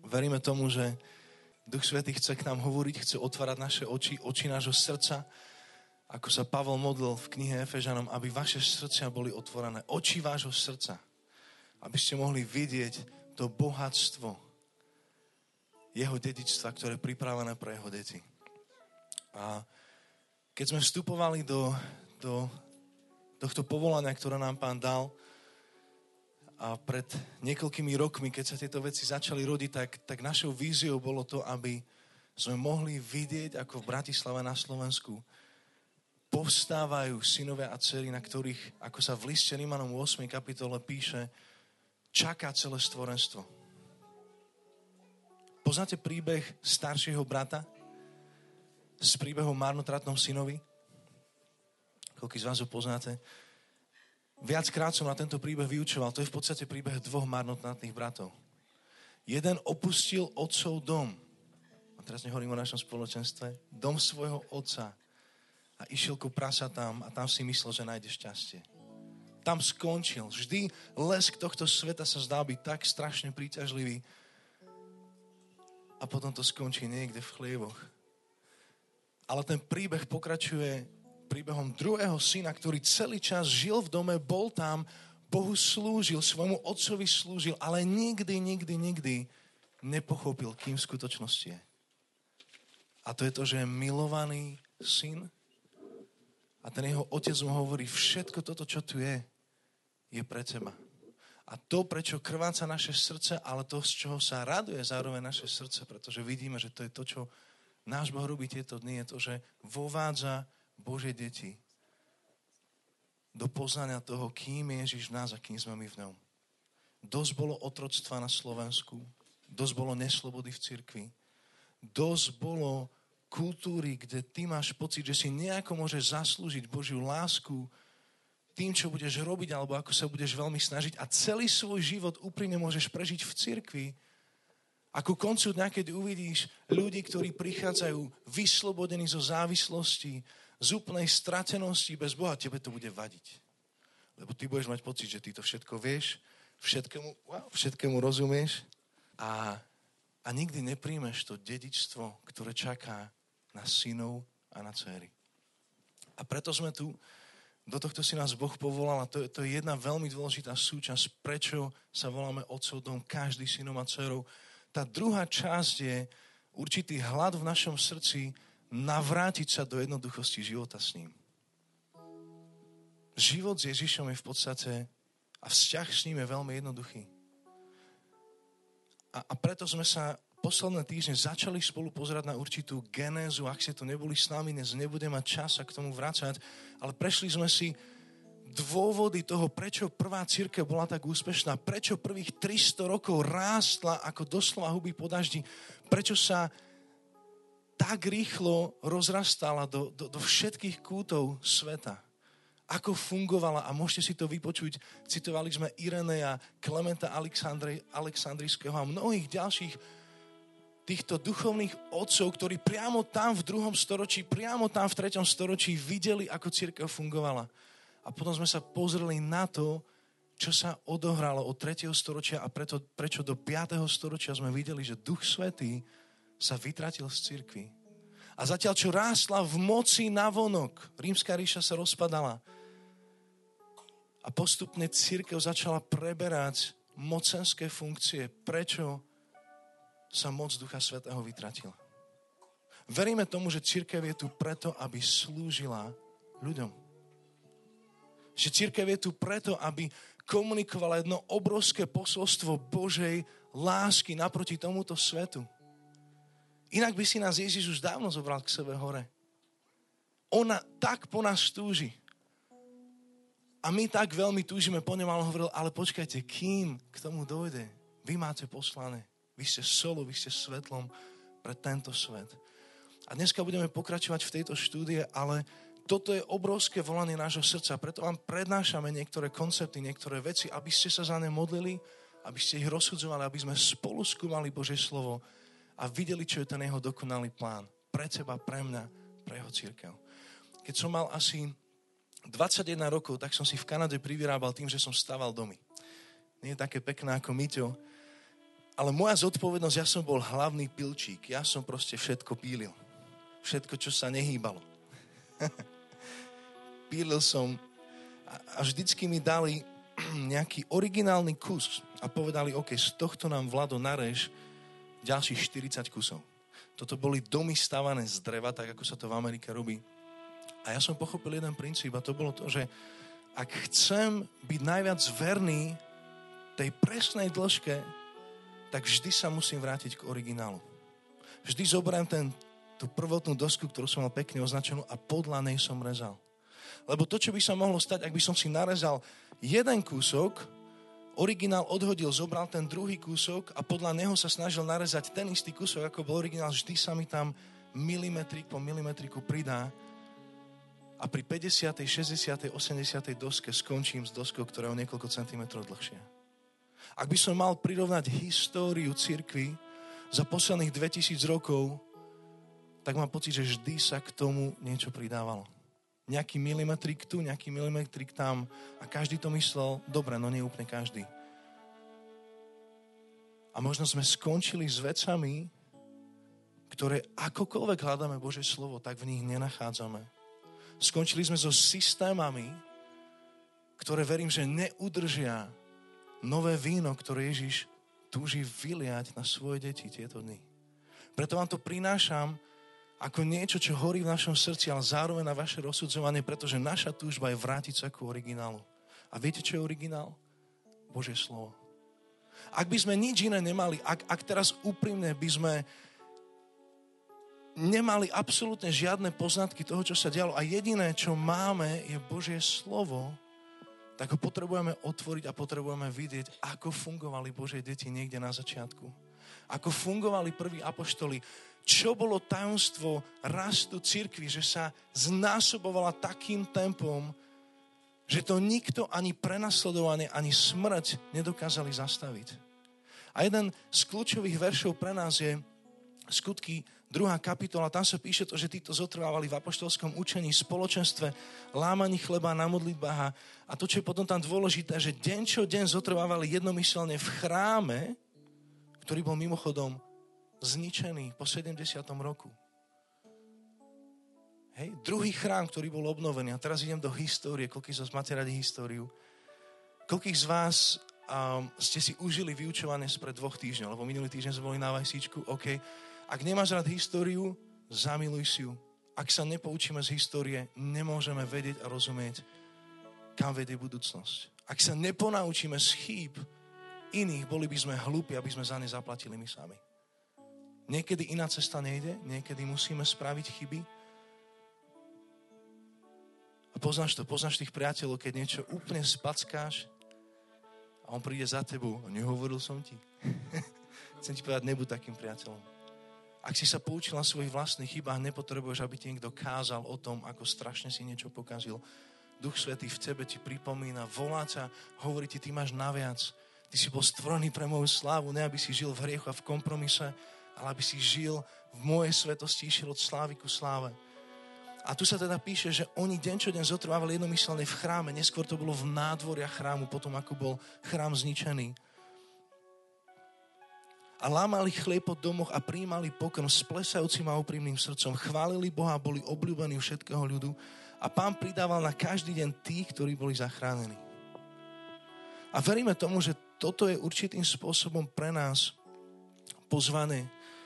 Veríme tomu, že Duch Svätý chce k nám hovoriť, chce otvárať naše oči nášho srdca, ako sa Pavol modlil v knihe Efežanom, aby vaše srdcia boli otvorené, oči vášho srdca, aby ste mohli vidieť to bohatstvo jeho dedičstva, ktoré je pripravené pre jeho deti. A keď sme vstupovali do tohto povolania, ktoré nám Pán dal, a pred niekoľkými rokmi, keď sa tieto veci začali rodiť, tak našou víziou bolo to, aby sme mohli vidieť, ako v Bratislave na Slovensku povstávajú synovia a dcery, na ktorých, ako sa v liste Rimanom 8. kapitole píše, čaká celé stvorenstvo. Poznáte príbeh staršieho brata s príbehom marnotratnom synovi? Koľký z vás ho poznáte? Viackrát som na tento príbeh vyučoval. To je v podstate príbeh dvoch marnotratných bratov. Jeden opustil otcov dom. A teraz nehovorím o našom spoločenstve. Dom svojho otca. A išiel ku prasatám a tam si myslel, že nájde šťastie. Tam skončil. Vždy lesk tohto sveta sa zdá byť tak strašne príťažlivý. A potom to skončí niekde v chlievoch. Ale ten príbeh pokračuje príbehom druhého syna, ktorý celý čas žil v dome, bol tam, Bohu slúžil, svojmu otcovi slúžil, ale nikdy nepochopil, kým v skutočnosti je. A to je to, že je milovaný syn a ten jeho otec mu hovorí, všetko toto, čo tu je pre teba. A to, prečo krváca naše srdce, ale to, z čoho sa raduje zároveň naše srdce, pretože vidíme, že to je to, čo náš Boh robí tieto dny, je to, že vovádza Božie deti do poznania toho, kým je Ježiš v nás a kým sme my v ňom. Dosť bolo otroctva na Slovensku, dosť bolo neslobody v cirkvi, dosť bolo kultúry, kde ty máš pocit, že si nejako môžeš zaslúžiť Božiu lásku tým, čo budeš robiť, alebo ako sa budeš veľmi snažiť a celý svoj život úprimne môžeš prežiť v cirkvi. A ku koncu dňa, keď uvidíš ľudí, ktorí prichádzajú vyslobodení zo závislosti, z úplnej stratenosti bez Boha, tebe to bude vadiť. Lebo ty budeš mať pocit, že ty to všetko vieš, všetkému rozumieš a nikdy nepríjmeš to dedičstvo, ktoré čaká na synov a na dcéry. A preto sme tu, do tohto si nás Boh povolal a to je jedna veľmi dôležitá súčasť, prečo sa voláme Otcov dom, každý synom a dcerou. Tá druhá časť je určitý hlad v našom srdci navrátiť sa do jednoduchosti života s ním. Život s Ježišom je v podstate a vzťah s ním je veľmi jednoduchý. A preto sme sa posledné týždne začali spolu pozerať na určitú genézu. Ak ste tu neboli s nami, dnes nebude mať čas sa k tomu vracať, ale prešli sme si dôvody toho, prečo prvá cirkev bola tak úspešná, prečo prvých 300 rokov rástla ako doslova huby po daždi, prečo sa tak rýchlo rozrastala do všetkých kútov sveta. Ako fungovala, a môžete si to vypočuť, citovali sme Ireneja, Klementa Alexandrijského a mnohých ďalších týchto duchovných otcov, ktorí priamo tam v 2. storočí, priamo tam v 3. storočí videli, ako cirkev fungovala. A potom sme sa pozreli na to, čo sa odohralo od 3. storočia a prečo do 5. storočia sme videli, že Duch Svätý sa vytratil z cirkvi. A zatiaľ, čo rástla v moci navonok, Rímska ríša sa rozpadala a postupne cirkev začala preberať mocenské funkcie. Prečo sa moc Ducha Svätého vytratila? Veríme tomu, že cirkev je tu preto, aby slúžila ľuďom. Že cirkev je tu preto, aby komunikovala jedno obrovské posolstvo Božej lásky naproti tomuto svetu. Inak by si nás Ježiš už dávno zobral k sebe hore. Ona tak po nás túži. A my tak veľmi túžime po ňom, ale hovoril, ale počkajte, kým k tomu dojde? Vy máte poslané. Vy ste solou, vy ste svetlom pre tento svet. A dneska budeme pokračovať v tejto štúdie, ale toto je obrovské volanie nášho srdca. Preto vám prednášame niektoré koncepty, niektoré veci, aby ste sa za ne modlili, aby ste ich rozsudzovali, aby sme spolu skúmali Božie slovo a videli, čo je ten jeho dokonalý plán. Pre teba, pre mňa, pre jeho cirkev. Keď som mal asi 21 rokov, tak som si v Kanade privyrábal tým, že som staval domy. Nie je také pekné ako Miťo, Ale moja zodpovednosť, ja som bol hlavný pilčík. Ja som proste všetko pílil. Všetko, čo sa nehýbalo. Pílil som a vždycky mi dali nejaký originálny kus a povedali, OK, z tohto nám, Vlado, narež ďalších 40 kusov. Toto boli domy stavané z dreva, tak ako sa to v Amerike robí. A ja som pochopil jeden princíp a to bolo to, že ak chcem byť najviac verný tej presnej dĺžke, tak vždy sa musím vrátiť k originálu. Vždy zoberiem tú prvotnú dosku, ktorú som mal pekne označenú a podľa nej som rezal. Lebo to, čo by sa mohlo stať, ak by som si narezal jeden kúsok, originál odhodil, zobral ten druhý kúsok a podľa neho sa snažil narezať ten istý kúsok, ako bol originál, vždy sa mi tam milimetrik po milimetriku pridá a pri 50., 60., 80. doske skončím s doskou, ktorá je o niekoľko centimetrov dlhšia. Ak by som mal prirovnať históriu cirkvi za posledných 2000 rokov, tak mám pocit, že vždy sa k tomu niečo pridávalo. Nejaký milimetrik tu, nejaký milimetrik tam a každý to myslel, dobre, no nie úplne každý. A možno sme skončili s vecami, ktoré akokoľvek hľadáme Božie slovo, tak v nich nenachádzame. Skončili sme so systémami, ktoré verím, že neudržia nové víno, ktoré Ježiš túži vyliať na svoje deti tieto dny. Preto vám to prinášam ako niečo, čo horí v našom srdci, ale zároveň na vaše rozsudzovanie, pretože naša túžba je vrátiť sa ku originálu. A viete, čo je originál? Božie slovo. Ak by sme nič iné nemali, ak teraz úprimne by sme nemali absolútne žiadne poznatky toho, čo sa dialo a jediné, čo máme, je Božie slovo, tak ho potrebujeme otvoriť a potrebujeme vidieť, ako fungovali Božie deti niekde na začiatku. Ako fungovali prví apoštoli. Čo bolo tajomstvo rastu cirkvi, že sa znásobovala takým tempom, že to nikto ani prenasledovanie, ani smrť nedokázali zastaviť. A jeden z kľúčových veršov pre nás je Skutky 2. kapitola, tam sa píše to, že títo zotrvávali v apoštolskom učení, spoločenstve, lámaní chleba na modlitbách a to, čo je potom tam dôležité, že deň čo deň zotrvávali jednomyselne v chráme, ktorý bol mimochodom zničený po 70. roku. Hej, druhý chrám, ktorý bol obnovený. A teraz idem do histórie. Koľkých z vás máte radi históriu? Koľkých z vás ste si užili vyučovanie spred 2 týždňov? Lebo minulý týždeň sme boli na Vajsíčku. OK. Ak nemáš rád históriu, zamiluj si ju. Ak sa nepoučíme z histórie, nemôžeme vedieť a rozumieť, kam vedie budúcnosť. Ak sa neponaučíme z chýb iných, boli by sme hlúpi, aby sme za ne zaplatili my sami. Niekedy iná cesta nejde, niekedy musíme spraviť chyby. A poznáš tých priateľov, keď niečo úplne spackáš a on príde za tebou a nehovoril som ti. Chcem ti povedať, nebuď takým priateľom. Ak si sa poučil na svojich vlastných chybách, nepotrebuješ, aby ti niekto kázal o tom, ako strašne si niečo pokazil. Duch Svätý v tebe ti pripomína, volá ťa, hovorí ti, ty máš naviac. Ty si bol stvorený pre moju slávu, ne aby si žil v hriechu a v kompromise, ale aby si žil v mojej svetosti, išiel od slávy ku sláve. A tu sa teda píše, že oni deň čo deň zotrvávali jednomyselne v chráme, neskôr to bolo v nádvoriach chrámu, potom ako bol chrám zničený. A lámali chlieb po domoch a prijímali pokrm s plesajúcim a úprimným srdcom. Chválili Boha, boli obľúbení všetkého ľudu a Pán pridával na každý deň tých, ktorí boli zachránení. A veríme tomu, že toto je určitým spôsobom pre nás pozvané.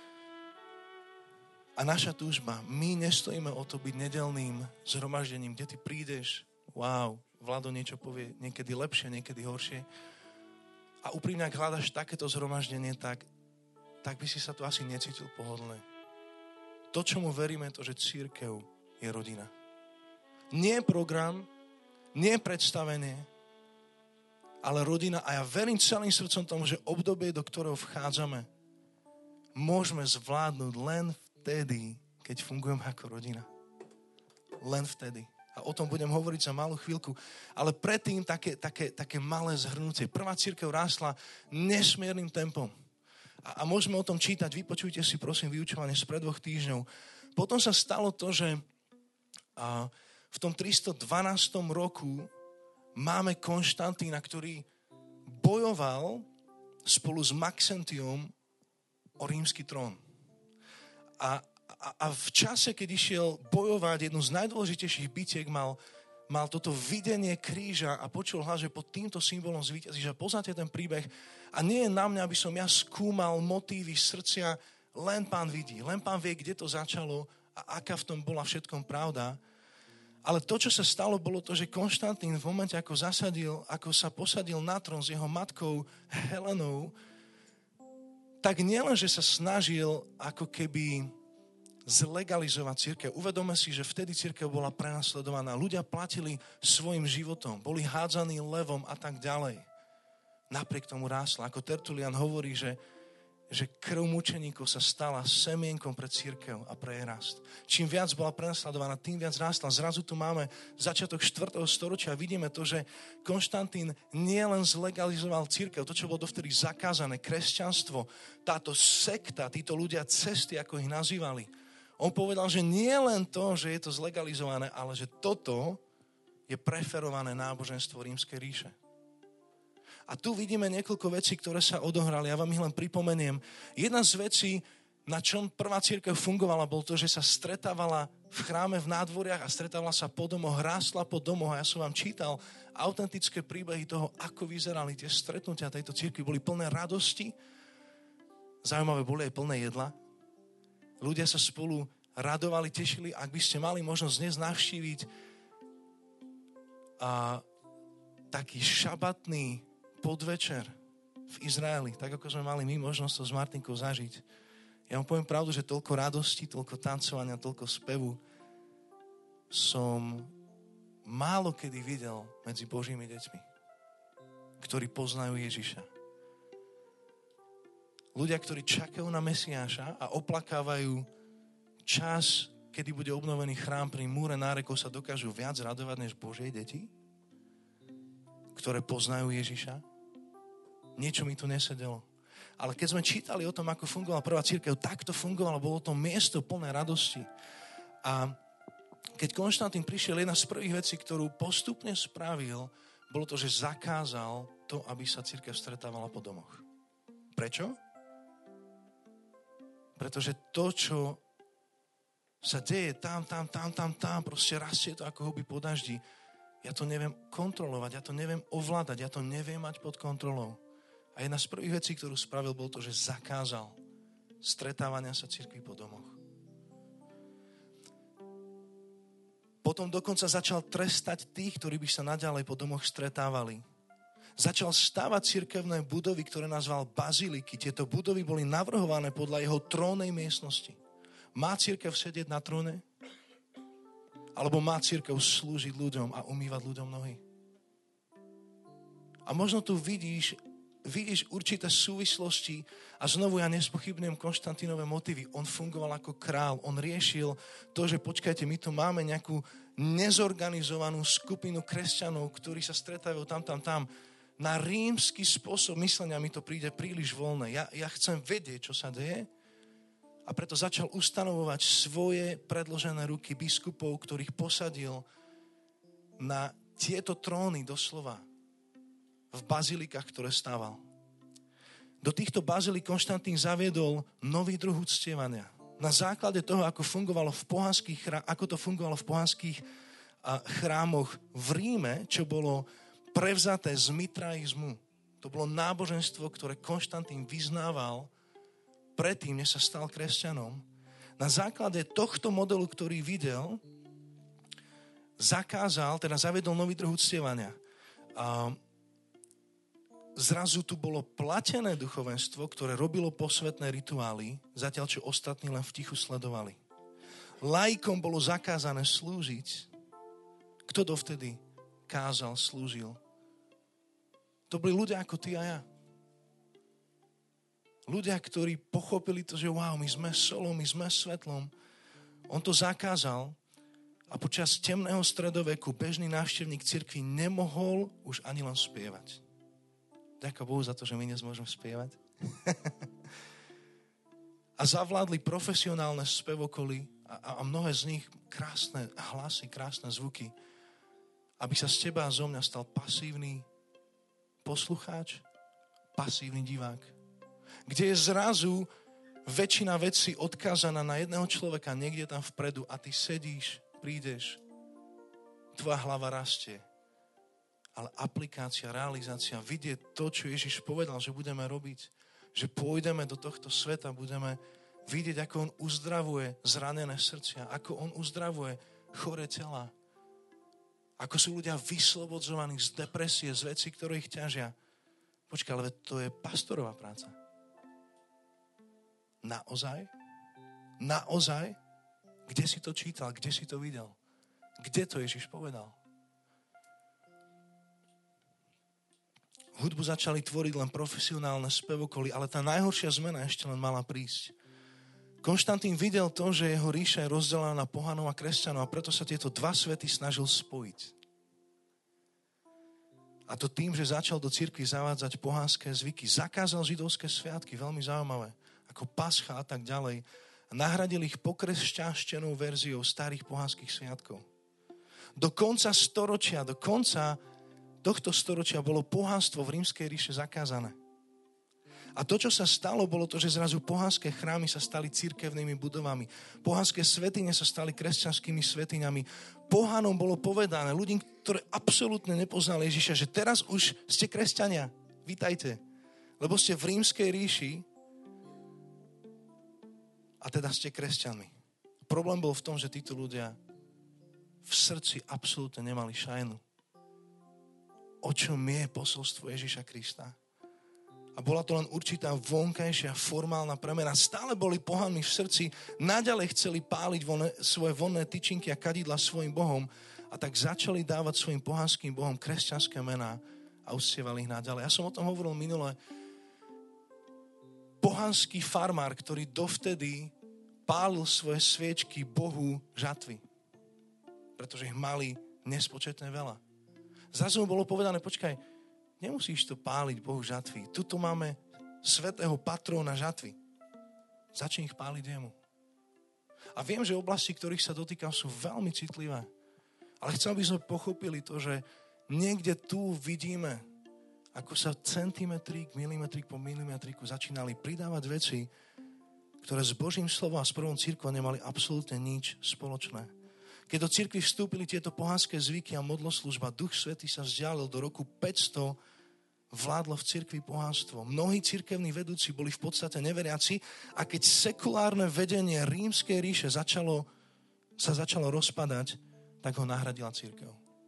A naša túžba, my nestojíme o to byť nedeľným zhromaždením, kde ty prídeš, wow, Vlado niečo povie, niekedy lepšie, niekedy horšie. A úprimne, ak hľadaš takéto zhromaždenie, tak by si sa tu asi necítil pohodlne. To, čomu veríme, je to, že cirkev je rodina. Nie program, nie predstavenie, ale rodina. A ja verím celým srdcom tomu, že obdobie, do ktorého vchádzame, môžeme zvládnuť len vtedy, keď fungujeme ako rodina. Len vtedy. A o tom budem hovoriť za malú chvíľku. Ale predtým také malé zhrnutie. Prvá cirkev rástla nesmiernym tempom. A môžeme o tom čítať. Vypočujte si, prosím, vyučovanie spred 2 týždňov. Potom sa stalo to, že v tom 312 roku máme Konštantína, ktorý bojoval spolu s Maxentiom o rímsky trón. A v čase, keď išiel bojovať jednu z najdôležitejších bitiek, mal toto videnie kríža a počul hlas, že pod týmto symbolom zvíťazíš. A poznáte ten príbeh. A nie je na mňa, aby som ja skúmal motívy srdcia, len Pán vidí. Len Pán vie, kde to začalo a aká v tom bola všetkom pravda. Ale to, čo sa stalo, bolo to, že Konštantín v momente, ako sa posadil na trón s jeho matkou Helenou, tak nielen, že sa snažil ako keby zlegalizovať cirkev. Uvedome si, že vtedy cirkev bola prenasledovaná. Ľudia platili svojim životom, boli hádzaní levom a tak ďalej. Napriek tomu rástla. Ako Tertulian hovorí, že krv mučeníkov sa stala semienkom pre cirkev a pre jej rast. Čím viac bola prenasledovaná, tým viac rástla. Zrazu tu máme začiatok 4. storočia a vidíme to, že Konštantín nielen zlegalizoval cirkev, to, čo bolo dovtedy zakázané, kresťanstvo, táto sekta, títo ľudia cesty, ako ich nazývali. On povedal, že nie len to, že je to zlegalizované, ale že toto je preferované náboženstvo Rímskej ríše. A tu vidíme niekoľko vecí, ktoré sa odohrali. Ja vám ich len pripomeniem. Jedna z vecí, na čom prvá cirkev fungovala, bol to, že sa stretávala v chráme v nádvoriach a stretávala sa po domoch, rástla po domoch. A ja som vám čítal autentické príbehy toho, ako vyzerali tie stretnutia tejto cirkvi. Boli plné radosti, zaujímavé, boli aj plné jedla. Ľudia sa spolu radovali, tešili. Ak by ste mali možnosť dnes navštíviť taký šabatný podvečer v Izraeli, tak ako sme mali my možnosť to s Martinkou zažiť. Ja vám poviem pravdu, že toľko radosti, toľko tancovania, toľko spevu som málo kedy videl medzi Božími deťmi, ktorí poznajú Ježiša. Ľudia, ktorí čakajú na Mesiáša a oplakávajú čas, kedy bude obnovený chrám pri múre nárekov, sa dokážu viac radovať než Božie deti, ktoré poznajú Ježiša. Niečo mi tu nesedelo. Ale keď sme čítali o tom, ako fungovala prvá cirkev, tak to fungovalo, bolo to miesto plné radosti. A keď Konštantín prišiel, jedna z prvých vecí, ktorú postupne spravil, bolo to, že zakázal to, aby sa cirkev stretávala po domoch. Prečo? Pretože to, čo sa deje tam, proste rastie to ako huby po daždi. Ja to neviem kontrolovať, ja to neviem ovládať, ja to neviem mať pod kontrolou. A jedna z prvých vecí, ktorú spravil, bol to, že zakázal stretávania sa cirkvi po domoch. Potom dokonca začal trestať tých, ktorí by sa naďalej po domoch stretávali. Začal stavať cirkevné budovy, ktoré nazval baziliky. Tieto budovy boli navrhované podľa jeho trónnej miestnosti. Má cirkev sedieť na tróne? Alebo má cirkev slúžiť ľuďom a umývať ľuďom nohy? A možno tu vidíš určité súvislosti a znovu ja nespochybňujem Konštantínové motívy. On fungoval ako král, on riešil to, že počkajte, my tu máme nejakú nezorganizovanú skupinu kresťanov, ktorí sa stretávajú tam. Na rímsky spôsob myslenia mi to príde príliš voľné. Ja chcem vedieť, čo sa deje, a preto začal ustanovovať svoje predložené ruky biskupov, ktorých posadil na tieto tróny doslova v bazilikách, ktoré stával. Do týchto bazilík Konštantín zaviedol nový druh uctievania. Na základe toho, ako to fungovalo v pohanských chrámoch v Ríme, čo bolo prevzaté z mitraizmu. To bolo náboženstvo, ktoré Konštantín vyznával predtým, než sa stal kresťanom. Na základe tohto modelu, ktorý videl, zaviedol nový druh uctievania. Zrazu tu bolo platené duchovenstvo, ktoré robilo posvetné rituály, zatiaľ čo ostatní len v tichu sledovali. Laikom bolo zakázané slúžiť. Kto dovtedy kázal, slúžil? To boli ľudia ako ty a ja. Ľudia, ktorí pochopili to, že wow, my sme solou, my sme svetlom. On to zakázal a počas temného stredoveku bežný návštevník cirkvi nemohol už ani len spievať. Ďakujem Bohu za to, že my dnes môžeme spievať. A zavládli profesionálne spevokoly a mnohé z nich krásne hlasy, krásne zvuky, aby sa z teba a zo mňa stal pasívny poslucháč, pasívny divák. Kde je zrazu väčšina vecí odkázaná na jedného človeka niekde tam vpredu a ty sedíš, prídeš, tvoja hlava rastie. Ale aplikácia, realizácia, vidieť to, čo Ježiš povedal, že budeme robiť, že pôjdeme do tohto sveta, budeme vidieť, ako on uzdravuje zranené srdcia, ako on uzdravuje choré tela, ako sú ľudia vyslobodzovaní z depresie, z vecí, ktoré ich ťažia. Počkaj, ale to je pastorová práca. Naozaj? Naozaj? Kde si to čítal? Kde si to videl? Kde to Ježiš povedal? Hudbu začali tvoriť len profesionálne spevokoly, ale tá najhoršia zmena ešte len mala prísť. Konštantín videl to, že jeho ríša je rozdelená na pohanov a kresťanov a preto sa tieto dva svety snažil spojiť. A to tým, že začal do cirkvi zavádzať pohanské zvyky. Zakázal židovské sviatky, veľmi zaujímavé, ako Pascha a tak ďalej. A nahradil ich pokresťanštenou verziou starých pohanských sviatkov. Do konca tohto storočia bolo pohanstvo v rímskej ríše zakázané. A to, čo sa stalo, bolo to, že zrazu pohanské chrámy sa stali cirkevnými budovami. Pohanské svätyne sa stali kresťanskými svätyňami. Pohanom bolo povedané, ľudí, ktorí absolútne nepoznali Ježiša, že teraz už ste kresťania. Vítajte. Lebo ste v rímskej ríši a teda ste kresťanmi. Problém bol v tom, že títo ľudia v srdci absolútne nemali šajnu. O čom je posolstvo Ježiša Krista? A bola to len určitá vonkajšia formálna premena. Stále boli pohanmi v srdci, naďalej chceli páliť svoje vonné tyčinky a kadidla svojim bohom a tak začali dávať svojim pohanským bohom kresťanské mená a uctievali ich naďalej. Ja som o tom hovoril minule. Pohanský farmár, ktorý dovtedy pálil svoje sviečky bohu žatvy, pretože ich mali nespočetne veľa. Zrazu mu bolo povedané, počkaj, nemusíš to páliť Bohu žatvy. Tuto máme svätého patróna žatvy. Začni ich páliť jemu. A viem, že oblasti, ktorých sa dotýkam, sú veľmi citlivé. Ale chcel by sme pochopili to, že niekde tu vidíme, ako sa centimetrík, milimetrík po milimetriku začínali pridávať veci, ktoré s Božím slovom a s prvou cirkvou nemali absolútne nič spoločné. Keď do cirkvi vstúpili tieto pohanské zvyky a modloslužba, Duch Svätý sa vzdialil do roku 500, vládlo v cirkvi pohanstvo. Mnohí cirkevní vedúci boli v podstate neveriaci a keď sekulárne vedenie rímskej ríše sa začalo rozpadať, tak ho nahradila cirkev.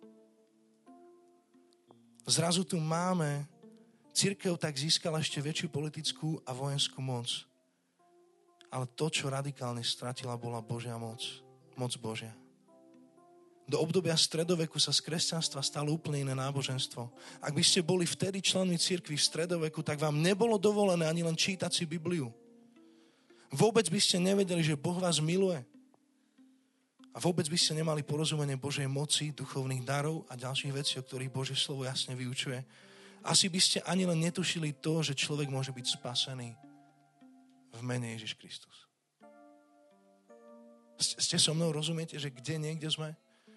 Zrazu tu máme, cirkev tak získala ešte väčšiu politickú a vojenskú moc. Ale to, čo radikálne stratila, bola Božia moc. Moc Božia. Do obdobia stredoveku sa z kresťanstva stalo úplne iné náboženstvo. Ak by ste boli vtedy členmi cirkvi v stredoveku, tak vám nebolo dovolené ani len čítať si Bibliu. Vôbec by ste nevedeli, že Boh vás miluje. A vôbec by ste nemali porozumenie Božej moci, duchovných darov a ďalších vecí, o ktorých Božie slovo jasne vyučuje. Asi by ste ani len netušili to, že človek môže byť spasený v mene Ježiš Kristus. Ste so mnou, rozumiete, že kde niekde sme?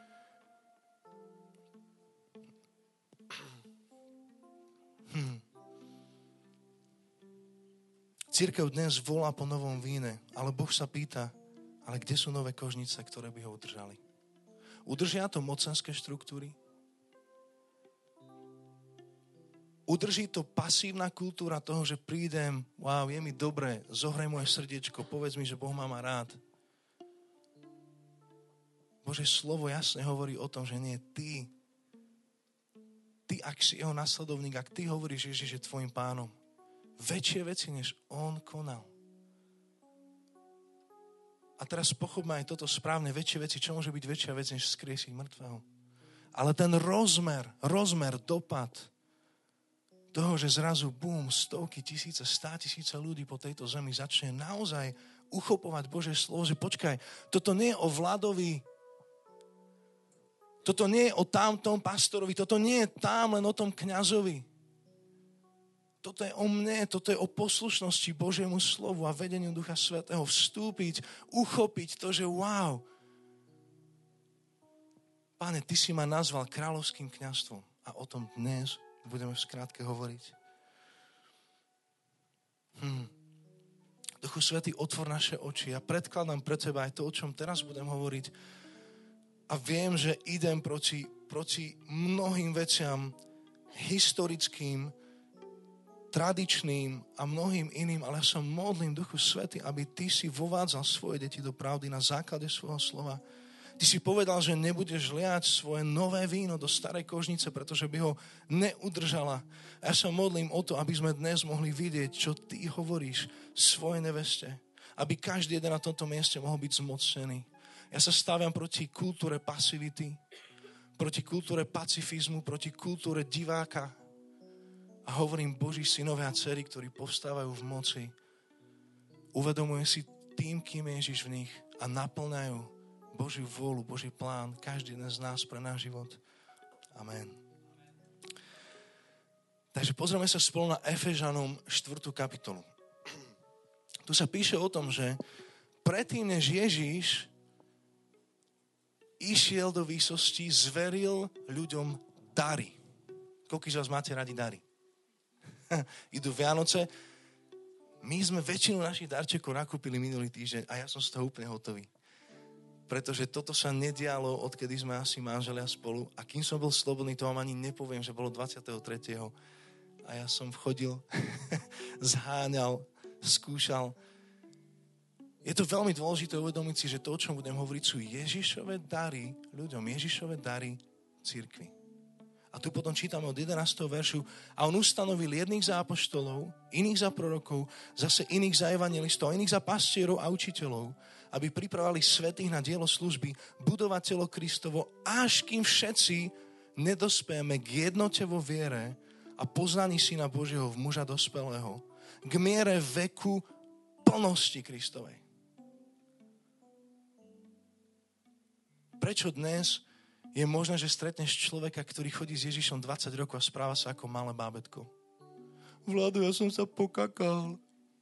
Cirkev dnes volá po novom víne, ale Boh sa pýta, ale kde sú nové kožnice, ktoré by ho udržali? Udržia to mocenské štruktúry? Udrží to pasívna kultúra toho, že prídem, wow, je mi dobre, zohraj moje srdiečko, povedz mi, že Boh ma má rád. Božie slovo jasne hovorí o tom, že nie ty, ak si jeho nasledovník, ak ty hovoríš, že Ježiš je tvojim pánom, väčšie veci, než on konal. A teraz pochopme aj toto správne, väčšie veci, čo môže byť väčšia vec, než vzkriesiť mŕtvého. Ale ten rozmer, dopad toho, že zrazu stovky tisíce, 100 000 ľudí po tejto zemi začne naozaj uchopovať Božie slovo, že počkaj, toto nie je o Vladovi, toto nie je o tamtom pastorovi, toto nie je tam len o tom kňazovi. Toto je o mne, toto je o poslušnosti Božiemu slovu a vedeniu Ducha Svätého vstúpiť, uchopiť to, že wow, Pane, ty si ma nazval kráľovským kňazstvom a o tom dnes budeme v skrátke hovoriť. Duchu Svätý, otvor naše oči. Ja predkladám pred teba aj to, o čom teraz budem hovoriť. A viem, že idem proti mnohým veciam historickým, tradičným a mnohým iným, ale ja sa modlím, Duchu Svätý, aby ty si vovádzal svoje deti do pravdy na základe svojho slova. Ty si povedal, že nebudeš liať svoje nové víno do starej kožnice, pretože by ho neudržala. Ja sa modlím o to, aby sme dnes mohli vidieť, čo ty hovoríš svojej neveste. Aby každý jeden na tomto mieste mohol byť zmocnený. Ja sa staviam proti kultúre pasivity, proti kultúre pacifizmu, proti kultúre diváka. A hovorím, Boží synovia a dcery, ktorí povstávajú v moci, uvedomujú si tým, kým je Ježiš v nich a naplňajú Božiu vôľu, Boží plán, každý jeden z nás pre náš život. Amen. Takže pozrieme sa spolu na Efežanom 4. kapitolu. Tu sa píše o tom, že predtým, než Ježiš išiel do výsosti, zveril ľuďom dary. Koľko z vás máte radi dary? Idú Vianoce. My sme väčšinu našich darčekov nakúpili minulý týždeň a ja som z toho úplne hotový. Pretože toto sa nedialo, odkedy sme asi manželia spolu. A kým som bol slobodný, to vám ani nepoviem, že bolo 23. A ja som chodil, zháňal, skúšal. Je to veľmi dôležité uvedomiť si, že to, o čom budem hovoriť, sú Ježišove dary ľuďom, Ježišove dary cirkvi. A tu potom čítame od 11. veršu. A on ustanovil jedných za apoštolov, iných za prorokov, zase iných za evangelistov, iných za pastierov a učiteľov, aby pripravali svätých na dielo služby, budovať telo Kristovo, až kým všetci nedospejeme k jednote vo viere a poznaní Syna Božieho v muža dospelého, k miere veku plnosti Kristovej. Prečo dnes je možné, že stretneš človeka, ktorý chodí s Ježišom 20 rokov a správa sa ako malé bábätko? Vlado, ja som sa pokakal.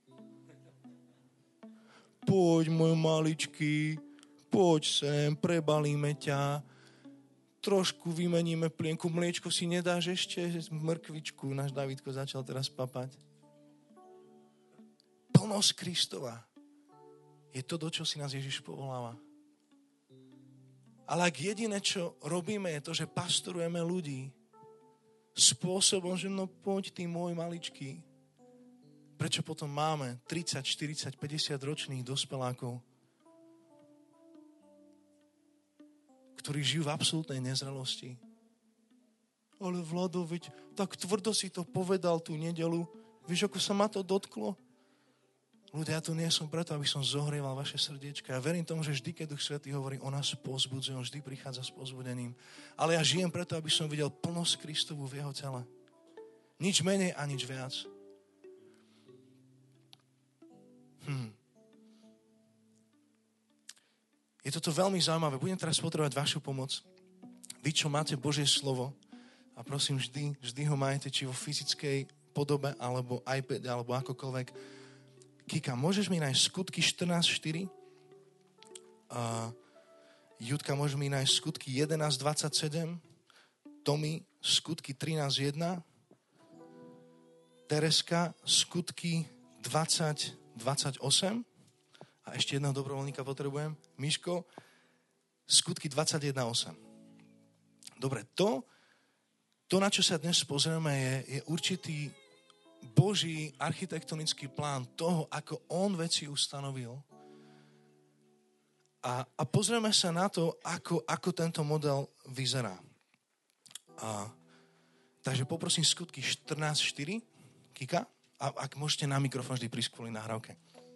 Poď, môj maličký, poď sem, prebalíme ťa, trošku vymeníme plienku, mliečko si nedáš ešte, mrkvičku, náš Davidko začal teraz papať. Plnosť Kristova je to, do čo si nás Ježiš povoláva. Ale ak jediné, čo robíme, je to, že pastorujeme ľudí spôsobom, že no poď ty môj maličký, prečo potom máme 30, 40, 50 ročných dospelákov, ktorí žijú v absolútnej nezrelosti? Ale Vlado, veď tak tvrdo si to povedal tú nedeľu. Vieš, ako sa ma to dotklo? Ľudia, ja tu nie som preto, aby som zohrieval vaše srdiečka. Ja verím tomu, že vždy, keď Duch Svätý hovorí o nás povzbudzuje, on vždy prichádza s povzbudením. Ale ja žijem preto, aby som videl plnosť Kristovu v jeho tele. Nič menej a nič viac. Je toto veľmi zaujímavé. Budem teraz potrebovať vašu pomoc. Vy, čo máte Božie slovo, a prosím, vždy ho majte, či vo fyzickej podobe, alebo iPad, alebo akokoľvek. Kika, môžeš mi nájsť Skutky 14.4? Judka, môžeš mi nájsť Skutky 11.27? Tomi, Skutky 13.1? Tereska, Skutky 20.28? A ešte jedného dobrovoľníka potrebujem. Miško, Skutky 21.8. Dobre, to, na čo sa dnes pozrieme, je určitý Boží architektonický plán toho, ako on veci ustanovil. A pozrieme sa na to, ako tento model vyzerá. Takže poprosím Skutky 14.4. Kika? A ak môžete na mikrofón vždy prísť kvôli nahrávke.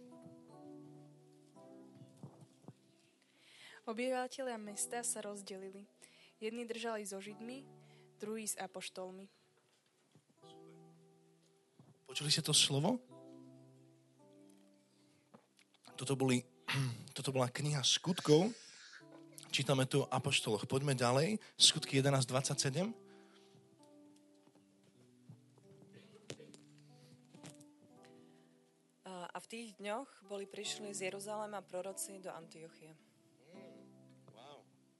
Obyvatelia mesta sa rozdelili. Jedni držali so Židmi, druhí s apoštolmi. Počuli ste to slovo? Toto bola kniha Skutkov. Čítame tu o apoštoloch. Poďme ďalej. Skutky 11.27. A v tých dňoch prišli z Jeruzalema proroci do Antiochie. Wow.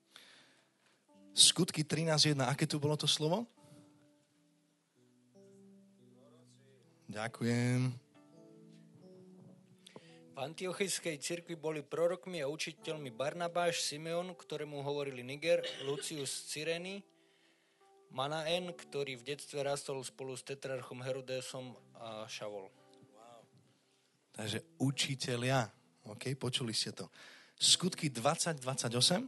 Skutky 13.1. Aké tu bolo to slovo? Ďakujem. antiochijskej cirkvi boli prorokmi a učiteľmi Barnabáš, Simeon, ktorému hovorili Niger, Lucius z Cyrény, Manaen, ktorý v detstve rastol spolu s tetrarchom Herodesom, a Šavol. Takže učitelia, OK, počuli ste to. Skutky 20:28.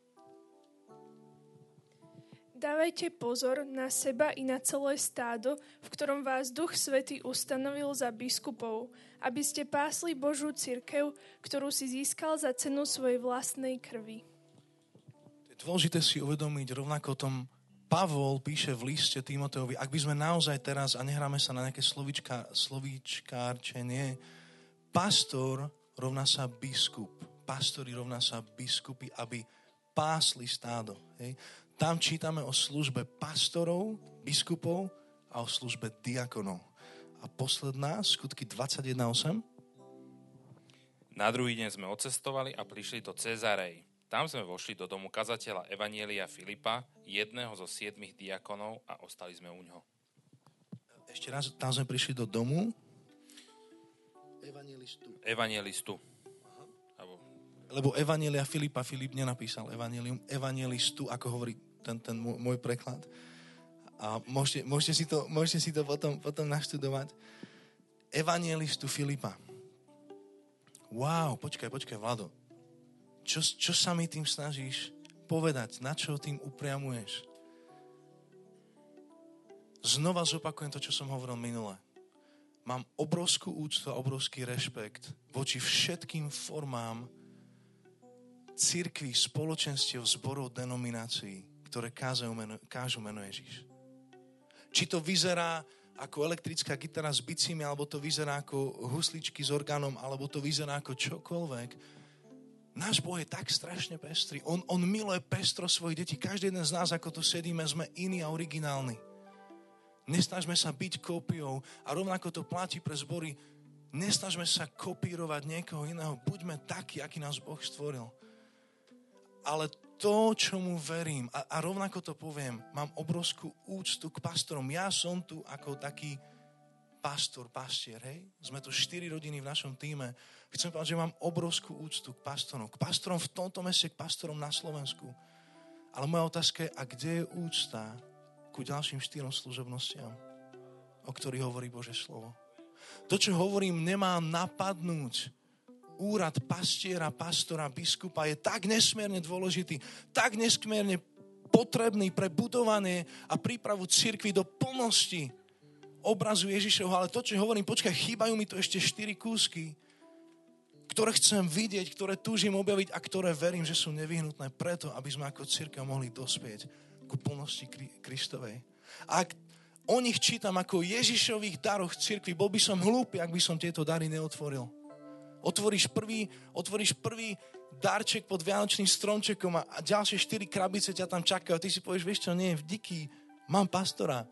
Dávajte pozor na seba i na celé stádo, v ktorom vás Duch Svätý ustanovil za biskupov, aby ste pásli Božiu cirkev, ktorú si získal za cenu svojej vlastnej krvi. Je dôležité si uvedomiť, rovnako o tom Pavol píše v liste Timoteovi, ak by sme naozaj teraz, a nehráme sa na nejaké slovíčkárčenie, pastor rovná sa biskup. Pastori rovná sa biskupy, aby pásli stádo. Hej. Tam čítame o službe pastorov, biskupov a o službe diakonov. A posledná, skutky 21:8. Na druhý deň sme odcestovali a prišli do Cezarej. Tam sme vošli do domu kazateľa Evanielia Filipa, jedného zo 7 diakonov, a ostali sme u ňoho. Ešte raz, tam sme prišli do domu Evangelistu. Lebo Evanielia Filipa, Filip nenapísal Evangelium, Evangelistu, ako hovorí ten môj preklad. A môžete si to potom naštudovať. Evangelistu Filipa. Wow, počkaj, Vlado. Čo sa mi tým snažíš povedať? Na čo tým upriamuješ? Znova zopakujem to, čo som hovoril minule. Mám obrovskú úctu a obrovský rešpekt voči všetkým formám cirkví, spoločenstiev, zborov, denominácií, ktoré kážu meno Ježiš. Či to vyzerá ako elektrická gitara s bicími, alebo to vyzerá ako husličky s orgánom, alebo to vyzerá ako čokoľvek. Náš Boh je tak strašne pestrý. On miluje pestro svojich detí. Každý jeden z nás, ako tu sedíme, sme iní a originálni. Nesnažme sa byť kópiou a rovnako to platí pre zbory. Nesnažme sa kopírovať niekoho iného. Buďme takí, aký nás Boh stvoril. Ale to, čomu verím, a rovnako to poviem, mám obrovskú úctu k pastorom. Ja som tu ako taký pastier, hej? Sme tu 4 rodiny v našom týme. Chcem povedať, že mám obrovskú úctu k pastorom. K pastorom v tomto meste, k pastorom na Slovensku. Ale moja otázka je, a kde je úcta ku ďalším 4 služobnostiam, o ktorých hovorí Božie slovo? To, čo hovorím, nemá napadnúť. Úrad pastiera, pastora, biskupa je tak nesmierne dôležitý, tak nesmierne potrebný pre budovanie a prípravu cirkvi do plnosti obrazu Ježišovho. Ale to, čo hovorím, počkaj, chýbajú mi tu ešte 4 kúsky, ktoré chcem vidieť, ktoré túžim objaviť a ktoré verím, že sú nevyhnutné preto, aby sme ako cirkev mohli dospieť ku plnosti Kristovej. Ak o nich čítam ako Ježišových daroch cirkvi, bol by som hlúpy, ak by som tieto dary neotvoril. Otvoríš prvý darček pod vianočným stromčekom a ďalšie 4 krabice ťa tam čakajú. Ty si povieš, vieš čo, nie, vdiky, mám pastora.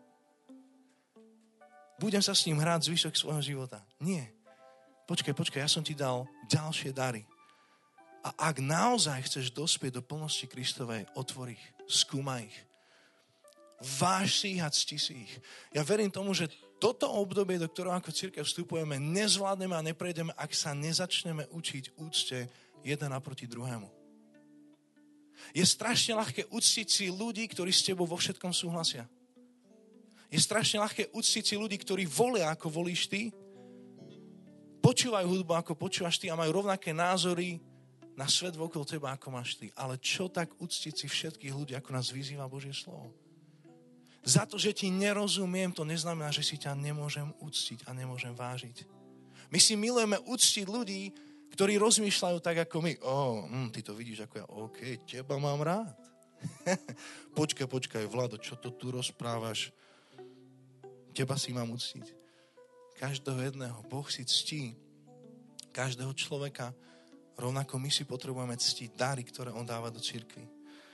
Budem sa s ním hrať zvyšok svojho života. Nie. Počkaj, ja som ti dal ďalšie dary. A ak naozaj chceš dospieť do plnosti Kristovej, otvor ich, skúmaj ich. Váž si ich a cti si ich. Ja verím tomu, že toto obdobie, do ktorého ako cirkev vstupujeme, nezvládneme a neprejdeme, ak sa nezačneme učiť úcte jeden naproti druhému. Je strašne ľahké uctiť si ľudí, ktorí s tebou vo všetkom súhlasia. Je strašne ľahké uctiť si ľudí, ktorí volia, ako volíš ty, počúvajú hudbu, ako počúvaš ty a majú rovnaké názory na svet okolo teba, ako máš ty. Ale čo tak uctiť si všetkých ľudí, ako nás vyzýva Božie slovo? Za to, že ti nerozumiem, to neznamená, že si ťa nemôžem uctiť a nemôžem vážiť. My si milujeme uctiť ľudí, ktorí rozmýšľajú tak, ako my. Ty to vidíš, ako ja. OK, teba mám rád. Počkaj, Vlado, čo to tu rozprávaš? Teba si mám uctiť. Každého jedného. Boh si ctí každého človeka. Rovnako my si potrebujeme ctiť dary, ktoré on dáva do cirkvi.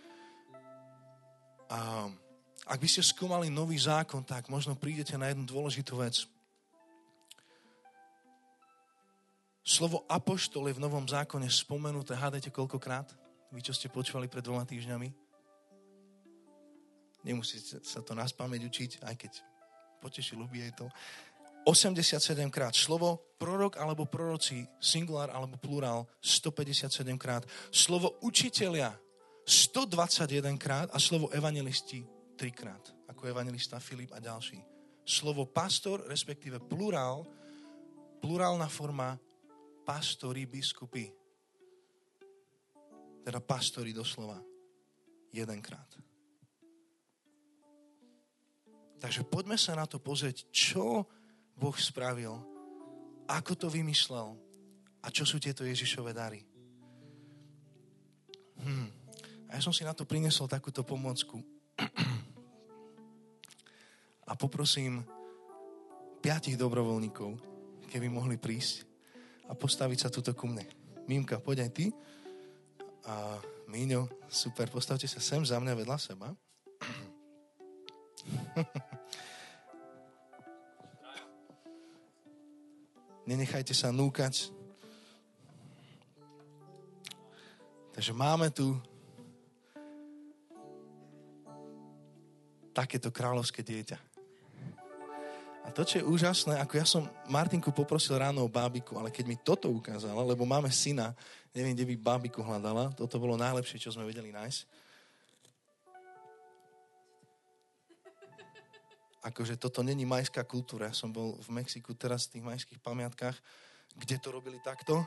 A ak by ste skúmali nový zákon, tak možno prídete na jednu dôležitú vec. Slovo apoštol je v Novom zákone spomenuté, hádajte koľkokrát? Vy, čo ste počúvali pred 2 týždňami? Nemusíte sa to naspamäť učiť, aj keď poteší, ľubí jej to. 87 krát. Slovo prorok alebo proroci, singular alebo plurál, 157 krát. Slovo učitelia, 121 krát a slovo evangelisti 3 krát. Ako evangelista Filip a ďalší. Slovo pastor, respektíve plurálna forma pastori, biskupy. Teda pastori doslova. 1 krát. Takže poďme sa na to pozrieť, čo Boh spravil, ako to vymyslel a čo sú tieto Ježišove dary. A ja som si na to priniesol takúto pomôcku. A poprosím 5 dobrovoľníkov, keby mohli prísť a postaviť sa tuto ku mne. Mímka, poď aj ty. A Míňo, super, postavte sa sem za mňa vedľa seba. Nenechajte sa núkať. Takže máme tu takéto kráľovské dieťa. A to, čo je úžasné, ako ja som Martinku poprosil ráno o bábiku, ale keď mi toto ukázala, lebo máme syna, neviem, kde by bábiku hľadala, toto bolo najlepšie, čo sme vedeli nájsť. Akože toto není majská kultúra. Ja som bol v Mexiku teraz v tých majských pamiatkách, kde to robili takto.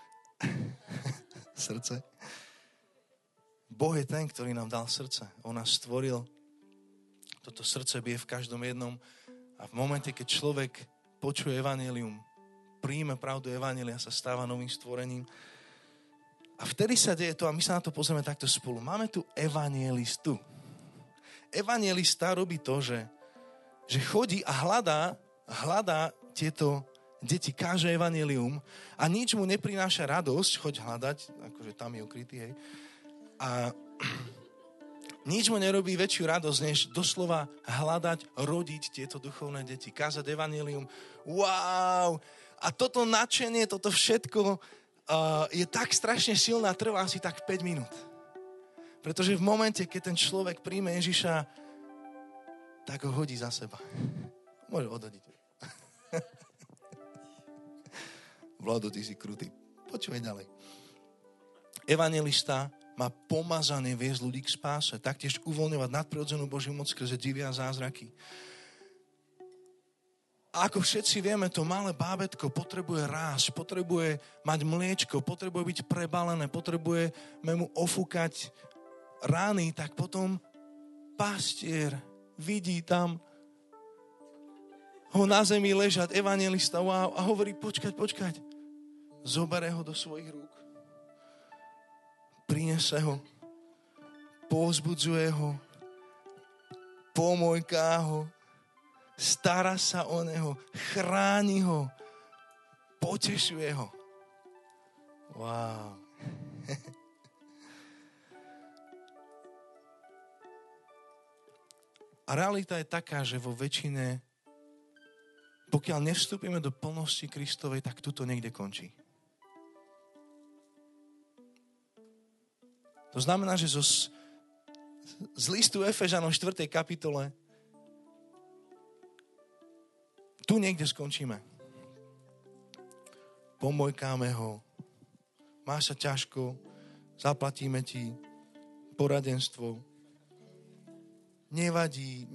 Srdce. Boh je ten, ktorý nám dal srdce. On nás stvoril. Toto srdce bije v každom jednom. A v momente, keď človek počuje evanjelium, príjme pravdu evanjelia, sa stáva novým stvorením. A vtedy sa deje to, a my sa na to pozrieme takto spolu. Máme tu evanjelistu. Evanjelista robí to, že chodí a hľadá tieto deti, káže evanjelium a nič mu neprináša radosť, choď hľadať, akože tam je ukrytý, hej. A nič mu nerobí väčšiu radosť, než doslova hľadať, rodiť tieto duchovné deti, kázať evanjelium. Wow! A toto nadšenie, toto všetko je tak strašne silné a trvá asi tak 5 minút. Pretože v momente, keď ten človek príjme Ježiša, tak ho hodí za seba. Môže odhodiť. Vlado, ty si krutý. Počúvaj ďalej. Evanjelista má pomazané viesť ľudí k spáse, taktiež uvoľňovať nadprirodzenú Božiu moc skrze divy a zázraky. A ako všetci vieme, to malé bábätko potrebuje rásť, potrebuje mať mliečko, potrebuje byť prebalené, potrebujeme mu ofúkať rány, tak potom pastier vidí tam ho na zemi ležať, evanjelista, wow, a hovorí, počkať. Zobere ho do svojich rúk. Prinese ho. Povzbudzuje ho. Pomojká ho. Stará sa o neho. Chráni ho. Potešuje ho. Wow. A realita je taká, že vo väčšine, pokiaľ nevstúpime do plnosti Kristovej, tak tuto niekde končí. To znamená, že z listu Efežanom 4. kapitole tu niekde skončíme. Pomojkáme ho, máš sa ťažko, zaplatíme ti poradenstvo. Nevadí.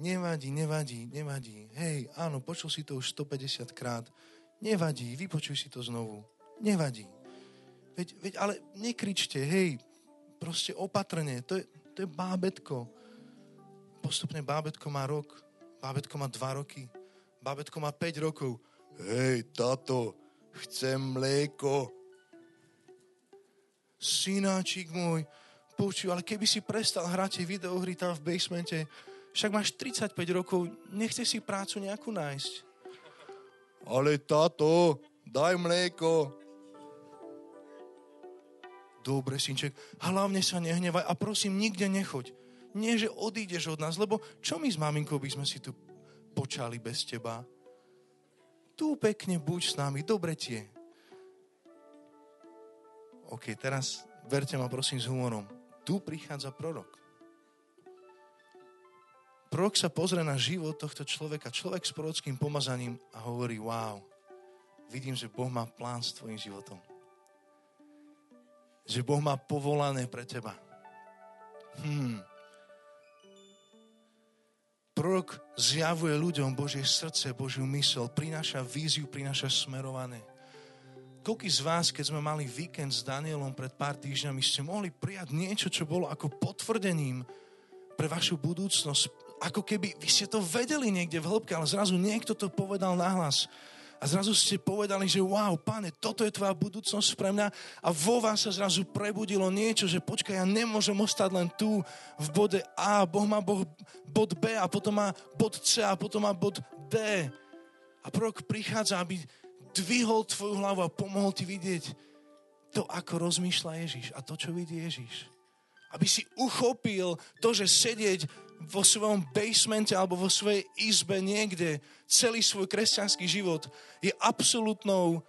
Hej, áno, počul si to už 150 krát. Nevadí, vypočuj si to znovu. Nevadí. Veď ale nekričte, hej, proste opatrne. To je bábätko. Postupne bábätko má rok, bábätko má 2 roky, bábätko má 5 rokov. Hej, táto, chcem mlieko. Synáčik môj, počuj, ale keby si prestal hrať tie videohry tam v basemente, však máš 35 rokov, nechceš si prácu nejakú nájsť. Ale táto, daj mlieko. Dobre, synček, hlavne sa nehnevaj a prosím, nikde nechoď. Nie, že odídeš od nás, lebo čo my s maminkou by sme si tu počali bez teba? Tu pekne buď s nami, dobre tie. OK, teraz verte ma prosím s humorom. Tu prichádza prorok. Prorok sa pozrie na život tohto človeka, človek s prorockým pomazaním a hovorí, wow, vidím, že Boh má plán s tvojim životom. Že Boh má povolané pre teba. Prorok zjavuje ľuďom Božie srdce, Božiu mysel, prináša víziu, prináša smerovanie. Koľký z vás, keď sme mali víkend s Danielom pred pár týždňami, ste mohli prijať niečo, čo bolo ako potvrdením pre vašu budúcnosť. Ako keby vy ste to vedeli niekde v hĺbke, ale zrazu niekto to povedal nahlas. A zrazu ste povedali, že wow, Pane, toto je tvoja budúcnosť pre mňa. A vo vás sa zrazu prebudilo niečo, že počkaj, ja nemôžem ostať len tu v bode A. Boh má bod B a potom má bod C a potom má bod D. A prorok prichádza, aby dvihol tvoju hlavu a pomohol ti vidieť to, ako rozmýšľa Ježiš a to, čo vidí Ježiš. Aby si uchopil to, že sedieť vo svojom basemente alebo vo svojej izbe niekde celý svoj kresťanský život je absolútnou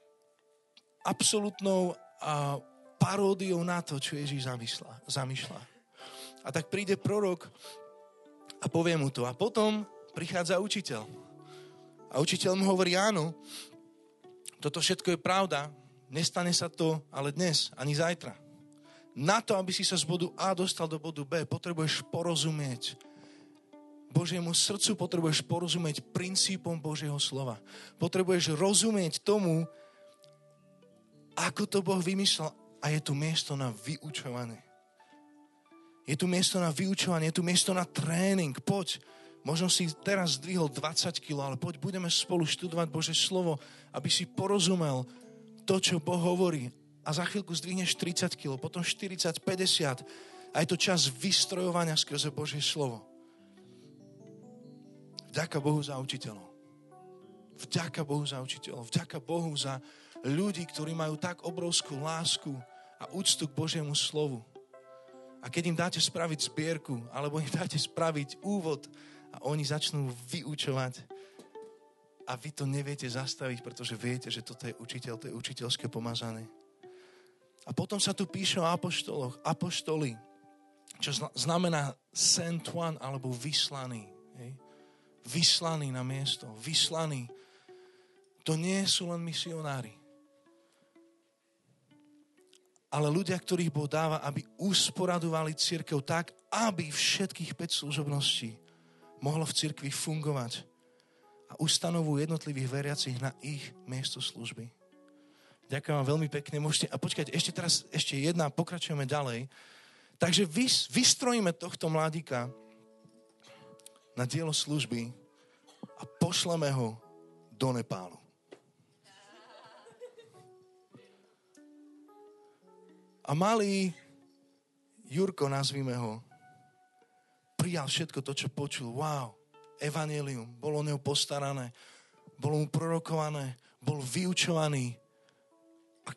paródiou na to, čo Ježiš zamýšľa. A tak príde prorok a povie mu to. A potom prichádza učiteľ. A učiteľ mu hovorí, áno, toto všetko je pravda, nestane sa to ale dnes, ani zajtra. Na to, aby si sa z bodu A dostal do bodu B, potrebuješ porozumieť Božiemu srdcu, potrebuješ porozumieť princípom Božieho slova. Potrebuješ rozumieť tomu, ako to Boh vymyslel, a je tu miesto na vyučovanie. Je tu miesto na vyučovanie, je tu miesto na tréning. Poď, možno si teraz zdvihol 20 kg, ale poď, budeme spolu študovať Božie slovo, aby si porozumel to, čo Boh hovorí. A za chvíľku zdvihneš 30 kg, potom 40, 50. A je to čas vystrojovania skrze Božie slovo. Vďaka Bohu za učiteľov. Vďaka Bohu za učiteľov. Vďaka Bohu za ľudí, ktorí majú tak obrovskú lásku a úctu k Božiemu slovu. A keď im dáte spraviť zbierku, alebo im dáte spraviť úvod a oni začnú vyučovať a vy to neviete zastaviť, pretože viete, že toto je učiteľ, to je učiteľské pomazané. A potom sa tu píše o apoštoloch. Apoštoli, čo znamená sent one, alebo vyslaný. Hej? Vyslaný na miesto. Vyslaný. To nie sú len misionári. Ale ľudia, ktorých Boh dáva, aby usporadovali cirkev tak, aby všetkých 5 služobností mohlo v cirkvi fungovať. A ustanovujú jednotlivých veriacich na ich miesto služby. Ďakujem vám veľmi pekne. Môžete, a počkajte, ešte jedna, pokračujeme ďalej. Takže vystrojíme tohto mladíka na dielo služby a pošleme ho do Nepálu. A malý Jurko, nazvime ho, prijal všetko to, čo počul. Wow, evanjelium, bolo o neho postarané, bolo mu prorokované, bol vyučovaný. A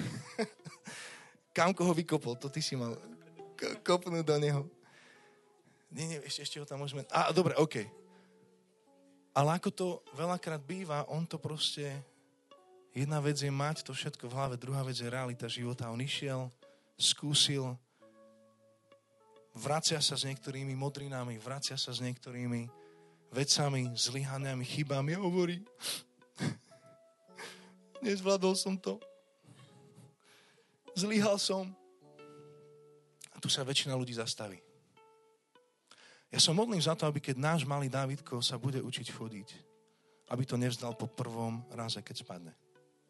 kamko ho vykopol? To ty si mal kopnúť do neho. Nie, ešte ho tam môžeme... Dobre, OK. Ale ako to veľakrát býva, on to proste... Jedna vec je mať to všetko v hlave, druhá vec je realita života. On išiel, skúsil, vracia sa s niektorými modrinami, vracia sa s niektorými vecami, zlyhaniami, chybami a hovorí, nezvládol som to. Zlyhal som. A tu sa väčšina ľudí zastaví. Ja som modlím za to, aby keď náš malý Dávidko sa bude učiť chodiť, aby to nevzdal po prvom raze, keď spadne.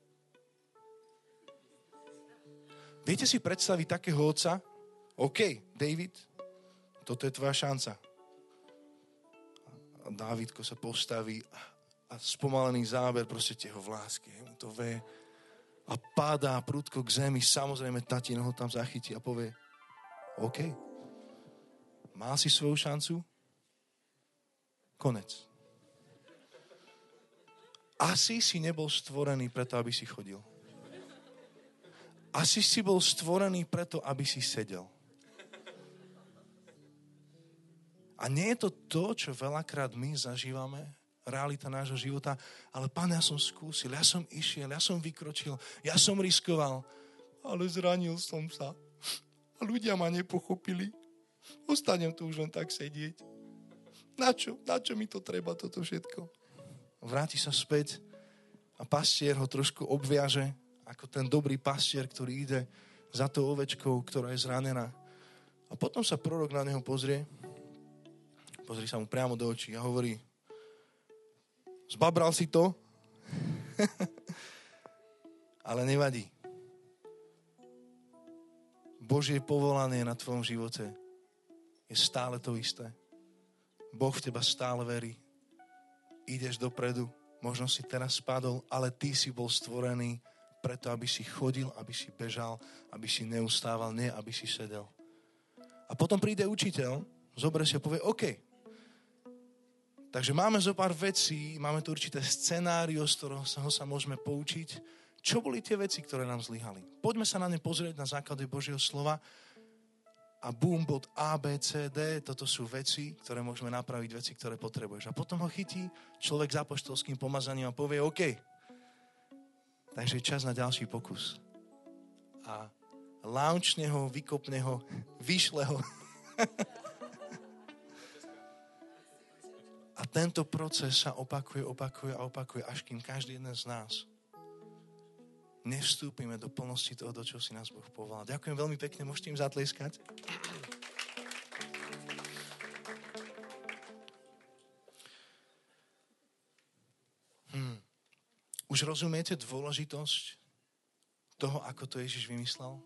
Viete si predstaviť takého otca? OK, David, toto je tvoja šanca. A Dávidko sa postaví a spomalený záber proste tieho vlásky. On to vie. A padá prudko k zemi. Samozrejme, tatino ho tam zachytí a povie OK, mal si svoju šancu? Konec. Asi si nebol stvorený preto, aby si chodil. Asi si bol stvorený preto, aby si sedel. A nie je to to, čo veľakrát my zažívame, realita nášho života, ale Pane, ja som skúsil, ja som išiel, ja som vykročil, ja som riskoval, ale zranil som sa. A ľudia ma nepochopili. Ostanem tu už len tak sedieť. Na čo mi to treba, toto všetko? Vráti sa späť a pastier ho trošku obviaže, ako ten dobrý pastier, ktorý ide za tou ovečkou, ktorá je zranená. A potom sa prorok na neho pozrie sa mu priamo do očí a hovorí: zbabral si to? Ale nevadí. Božie povolanie na tvojom živote je stále to isté. Boh v teba stále verí. Ideš dopredu, možno si teraz spadol, ale ty si bol stvorený preto, aby si chodil, aby si bežal, aby si neustával, nie aby si sedel. A potom príde učiteľ, zoberie si a povie: OK. Takže máme zo pár vecí, máme tu určité scenário, z ktorého sa môžeme poučiť. Čo boli tie veci, ktoré nám zlyhali? Poďme sa na ne pozrieť na základe Božieho slova. A boom, bod A, B, C, D, toto sú veci, ktoré môžeme napraviť, veci, ktoré potrebuješ. A potom ho chytí človek s apoštolským pomazaním a povie: OK. Takže je čas na ďalší pokus. A launchne ho, vykopne ho, vyšle ho. A tento proces sa opakuje, až kým každý jeden z nás nevstúpime do plnosti toho, do čoho si nás Boh povolal. Ďakujem veľmi pekne, môžete im zatlieskať. Už rozumiete dôležitosť toho, ako to Ježiš vymyslel?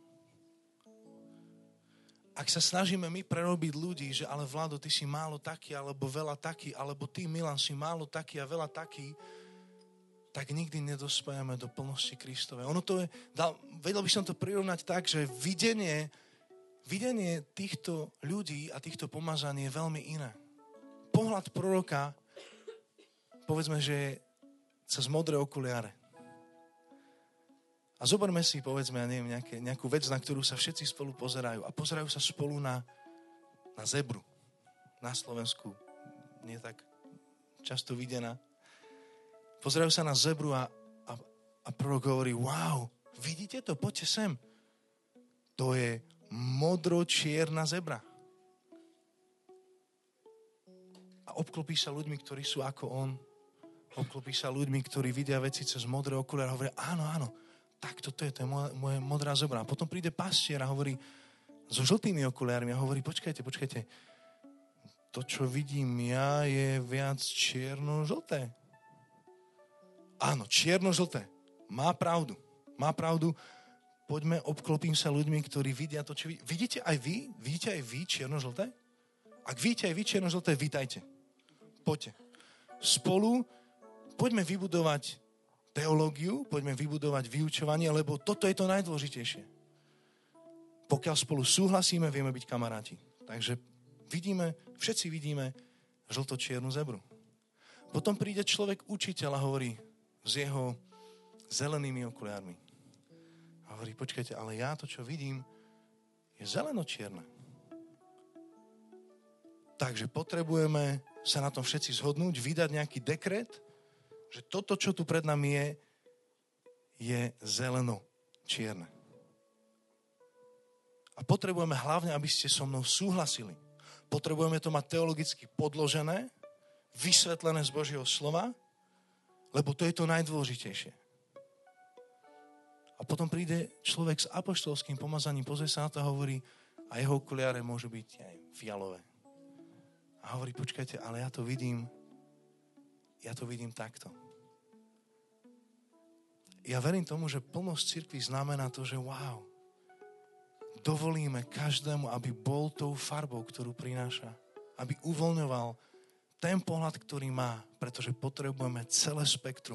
Ak sa snažíme my prerobiť ľudí, že ale Vlado, ty si málo taký, alebo veľa taký, alebo ty, Milan, si málo taký a veľa taký, tak nikdy nedospejeme do plnosti Kristovej. Ono to je, vedel by som to prirovnať tak, že videnie týchto ľudí a týchto pomazaní je veľmi iné. Pohľad proroka, povedzme, že je cez modré okuliare. A zoberme si, povedzme, ja neviem, nejakú vec, na ktorú sa všetci spolu pozerajú. A pozerajú sa spolu na zebru. Na Slovensku. Nie tak často videná. Pozerajú sa na zebru a prorok hovorí: wow, vidíte to? Poďte sem. To je modro-čierna zebra. A obklopí sa ľuďmi, ktorí sú ako on. Obklopí sa ľuďmi, ktorí vidia veci cez modré okuliare a hovoria: áno, tak toto je moje modrá zebra. A potom príde pastier a hovorí so žltými okuliármi a hovorí: počkajte, to, čo vidím ja, je viac čierno-žlté. Áno, čierno-žlté. Má pravdu. Poďme, obklopím sa ľuďmi, ktorí vidia to, čo vidíte aj vy? Vidíte aj vy čierno-žlté? Ak vidíte aj vy čierno-žlté, vítajte. Poďte. Spolu poďme vybudovať teológiu, poďme vybudovať vyučovanie, lebo toto je to najdôležitejšie. Pokiaľ spolu súhlasíme, vieme byť kamaráti. Takže všetci vidíme žlto-čiernu zebru. Potom príde človek učiteľ a hovorí s jeho zelenými okuliármi. A hovorí: počkajte, ale ja to, čo vidím, je zeleno-čierne. Takže potrebujeme sa na tom všetci zhodnúť, vydať nejaký dekret, že toto, čo tu pred nami je zeleno-čierne. A potrebujeme hlavne, aby ste so mnou súhlasili. Potrebujeme to mať teologicky podložené, vysvetlené z Božieho slova, lebo to je to najdôležitejšie. A potom príde človek s apoštolským pomazaním, pozrie sa na to a hovorí, a jeho okuliare môžu byť aj fialové. A hovorí: počkajte, ale ja to vidím takto. Ja verím tomu, že plnosť cirkvi znamená to, že wow, dovolíme každému, aby bol tou farbou, ktorú prináša. Aby uvoľňoval ten pohľad, ktorý má, pretože potrebujeme celé spektrum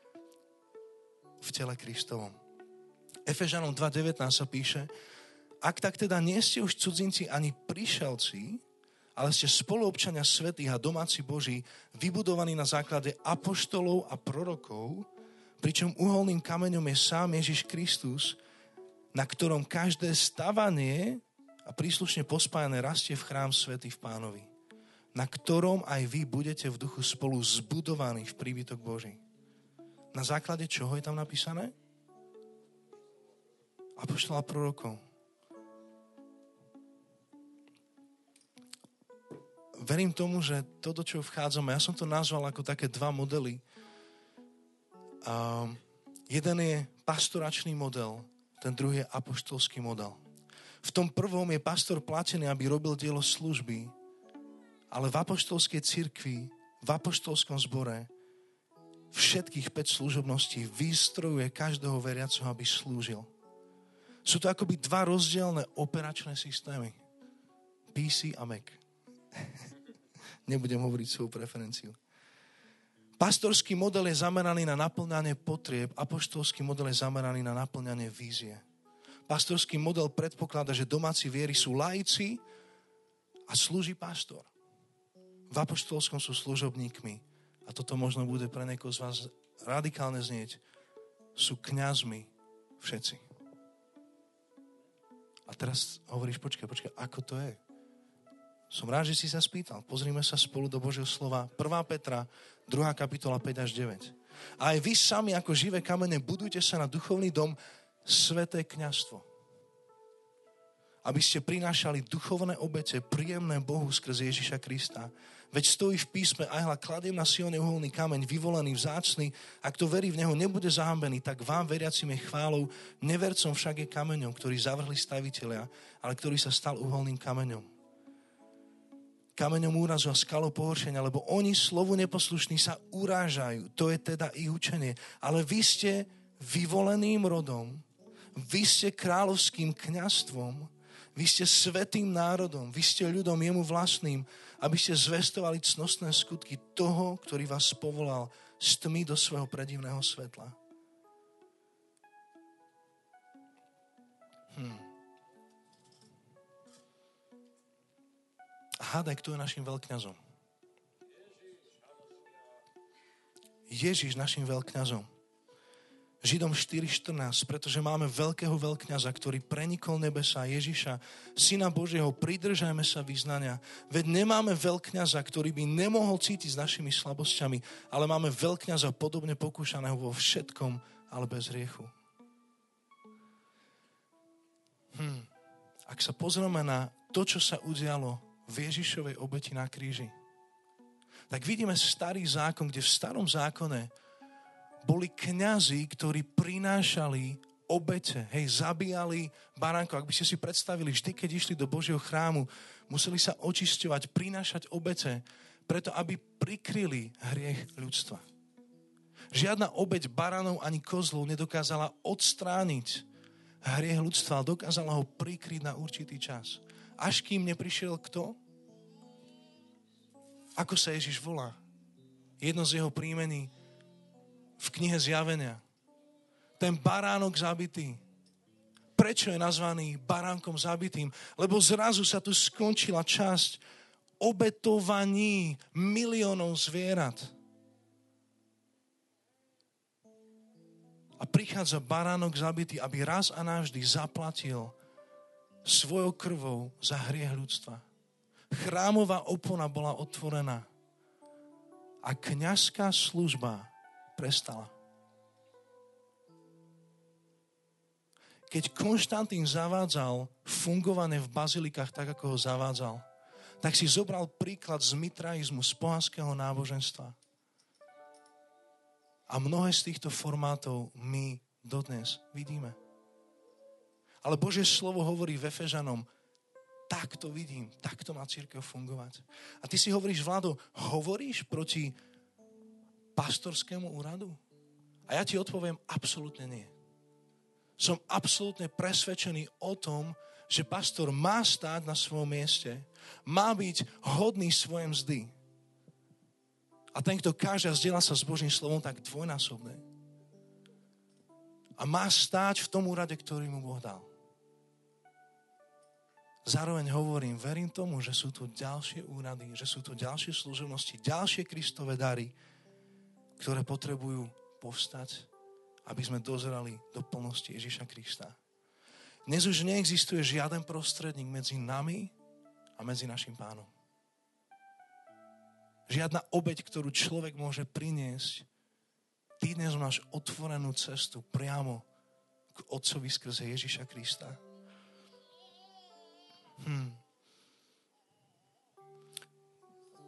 v tele Kristovom. Efežanom 2.19 sa píše: ak tak teda nie ste už cudzinci ani prišelci, ale ste spoluobčania svätých a domáci Boží, vybudovaní na základe apoštolov a prorokov, pričom uholným kameňom je sám Ježiš Kristus, na ktorom každé stavanie a príslušne pospájané rastie v chrám svätý v Pánovi, na ktorom aj vy budete v duchu spolu zbudovaní v príbytok Boží. Na základe čoho je tam napísané? Apoštolov a prorokov. verím tomu, že to, do čoho vchádzame, ja som to nazval ako také dva modely. Jeden je pastoračný model, ten druhý je apoštolský model. V tom prvom je pastor platený, aby robil dielo služby, ale v apoštolskej cirkvi, v apoštolskom zbore všetkých 5 služobností vystrojuje každého veriaceho, aby slúžil. Sú to akoby dva rozdielne operačné systémy. PC a Mac. Nebudem hovoriť svoju preferenciu. Pastorský model je zameraný na naplňanie potrieb, apoštolský model je zameraný na naplňanie vízie. Pastorský model predpokladá, že domáci viery sú laici a slúži pastor. V apoštolskom sú služobníkmi. A toto možno bude pre niekoho z vás radikálne znieť. Sú kňazmi všetci. A teraz hovoríš, počkaj, ako to je? Som rád, že si sa spýtal. Pozrime sa spolu do Božieho slova. 1. Petra, 2. kapitola 5 až 9. A aj vy sami ako živé kamene budujte sa na duchovný dom, sväté kňazstvo. Aby ste prinášali duchovné obete, príjemné Bohu skrze Ježiša Krista. Veď stojí v písme, aj hľa, kladiem na Sione uholný kameň, vyvolený, vzácny, a kto verí v neho, nebude zahambený, tak vám, veriacim, je chválou, nevercom však je kameňom, ktorý zavrhli stavitelia, ale ktorý sa stal uholným kameňom. Kameňom úrazu a skalou pohoršenia, lebo oni slovu neposlušní sa urážajú, to je teda ich učenie. Ale vy ste vyvoleným rodom, vy ste kráľovským kňazstvom, vy ste svätým národom, vy ste ľudom jemu vlastným, aby ste zvestovali cnostné skutky toho, ktorý vás povolal z tmy do svojho predivného svetla. A hádaj, kto je našim veľkňazom? Ježiš našim veľkňazom. Židom 4.14, pretože máme veľkého veľkňaza, ktorý prenikol nebesa, Ježiša, Syna Božieho, pridržajme sa vyznania. Veď nemáme veľkňaza, ktorý by nemohol cítiť s našimi slabosťami, ale máme veľkňaza podobne pokúšaného vo všetkom, ale bez hriechu. Ak sa pozrieme na to, čo sa udialo v Ježišovej obeti na kríži, tak vidíme starý zákon, kde v starom zákone boli kňazi, ktorí prinášali obete, zabíjali baránkov. Ak by ste si predstavili, vždy, keď išli do Božieho chrámu, museli sa očisťovať, prinášať obete, preto aby prikryli hriech ľudstva. Žiadna obeť baranov ani kozlov nedokázala odstrániť hriech ľudstva, ale dokázala ho prikryť na určitý čas. Až kým neprišiel kto? Ako sa Ježiš volá? Jedno z jeho príjmení v knihe Zjavenia. Ten baránok zabitý. Prečo je nazvaný baránkom zabitým? Lebo zrazu sa tu skončila časť obetovaní miliónov zvierat. A prichádza baránok zabitý, aby raz a navždy zaplatil svojou krvou za hriech ľudstva. Chrámová opona bola otvorená. A kňazská služba prestala. Keď Konštantín zavádzal fungovanie v bazilikách tak, ako ho zavádzal, tak si zobral príklad z mitraizmu, z pohanského náboženstva. A mnohé z týchto formátov my dodnes vidíme. Ale Božie slovo hovorí v Efežanom, takto vidím, takto má cirkev fungovať. A ty si hovoríš, Vlado, hovoríš proti pastorskému úradu? A ja ti odpoviem, absolútne nie. Som absolútne presvedčený o tom, že pastor má stáť na svojom mieste, má byť hodný svojej mzdy. A ten, kto káže a zdieľa sa s Božím slovom, tak dvojnásobne. A má stáť v tom úrade, ktorý mu Boh dal. Zároveň hovorím, verím tomu, že sú tu ďalšie úrady, že sú tu ďalšie služobnosti, ďalšie Kristove dary, ktoré potrebujú povstať, aby sme dozerali do plnosti Ježiša Krista. Dnes už neexistuje žiaden prostredník medzi nami a medzi našim Pánom. Žiadna obeť, ktorú človek môže priniesť. Ty dnes máš otvorenú cestu priamo k Otcovi skrze Ježiša Krista.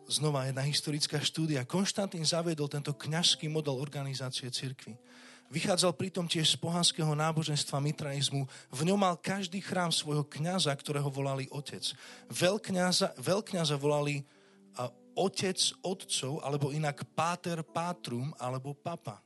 znova jedna historická štúdia. Konštantín zaviedol tento kňazský model organizácie cirkvi. Vychádzal pritom tiež z pohanského náboženstva mitraizmu. V ňom mal každý chrám svojho kňaza, ktorého volali otec. Veľkňaza volali otec otcov, alebo inak páter pátrum, alebo papa.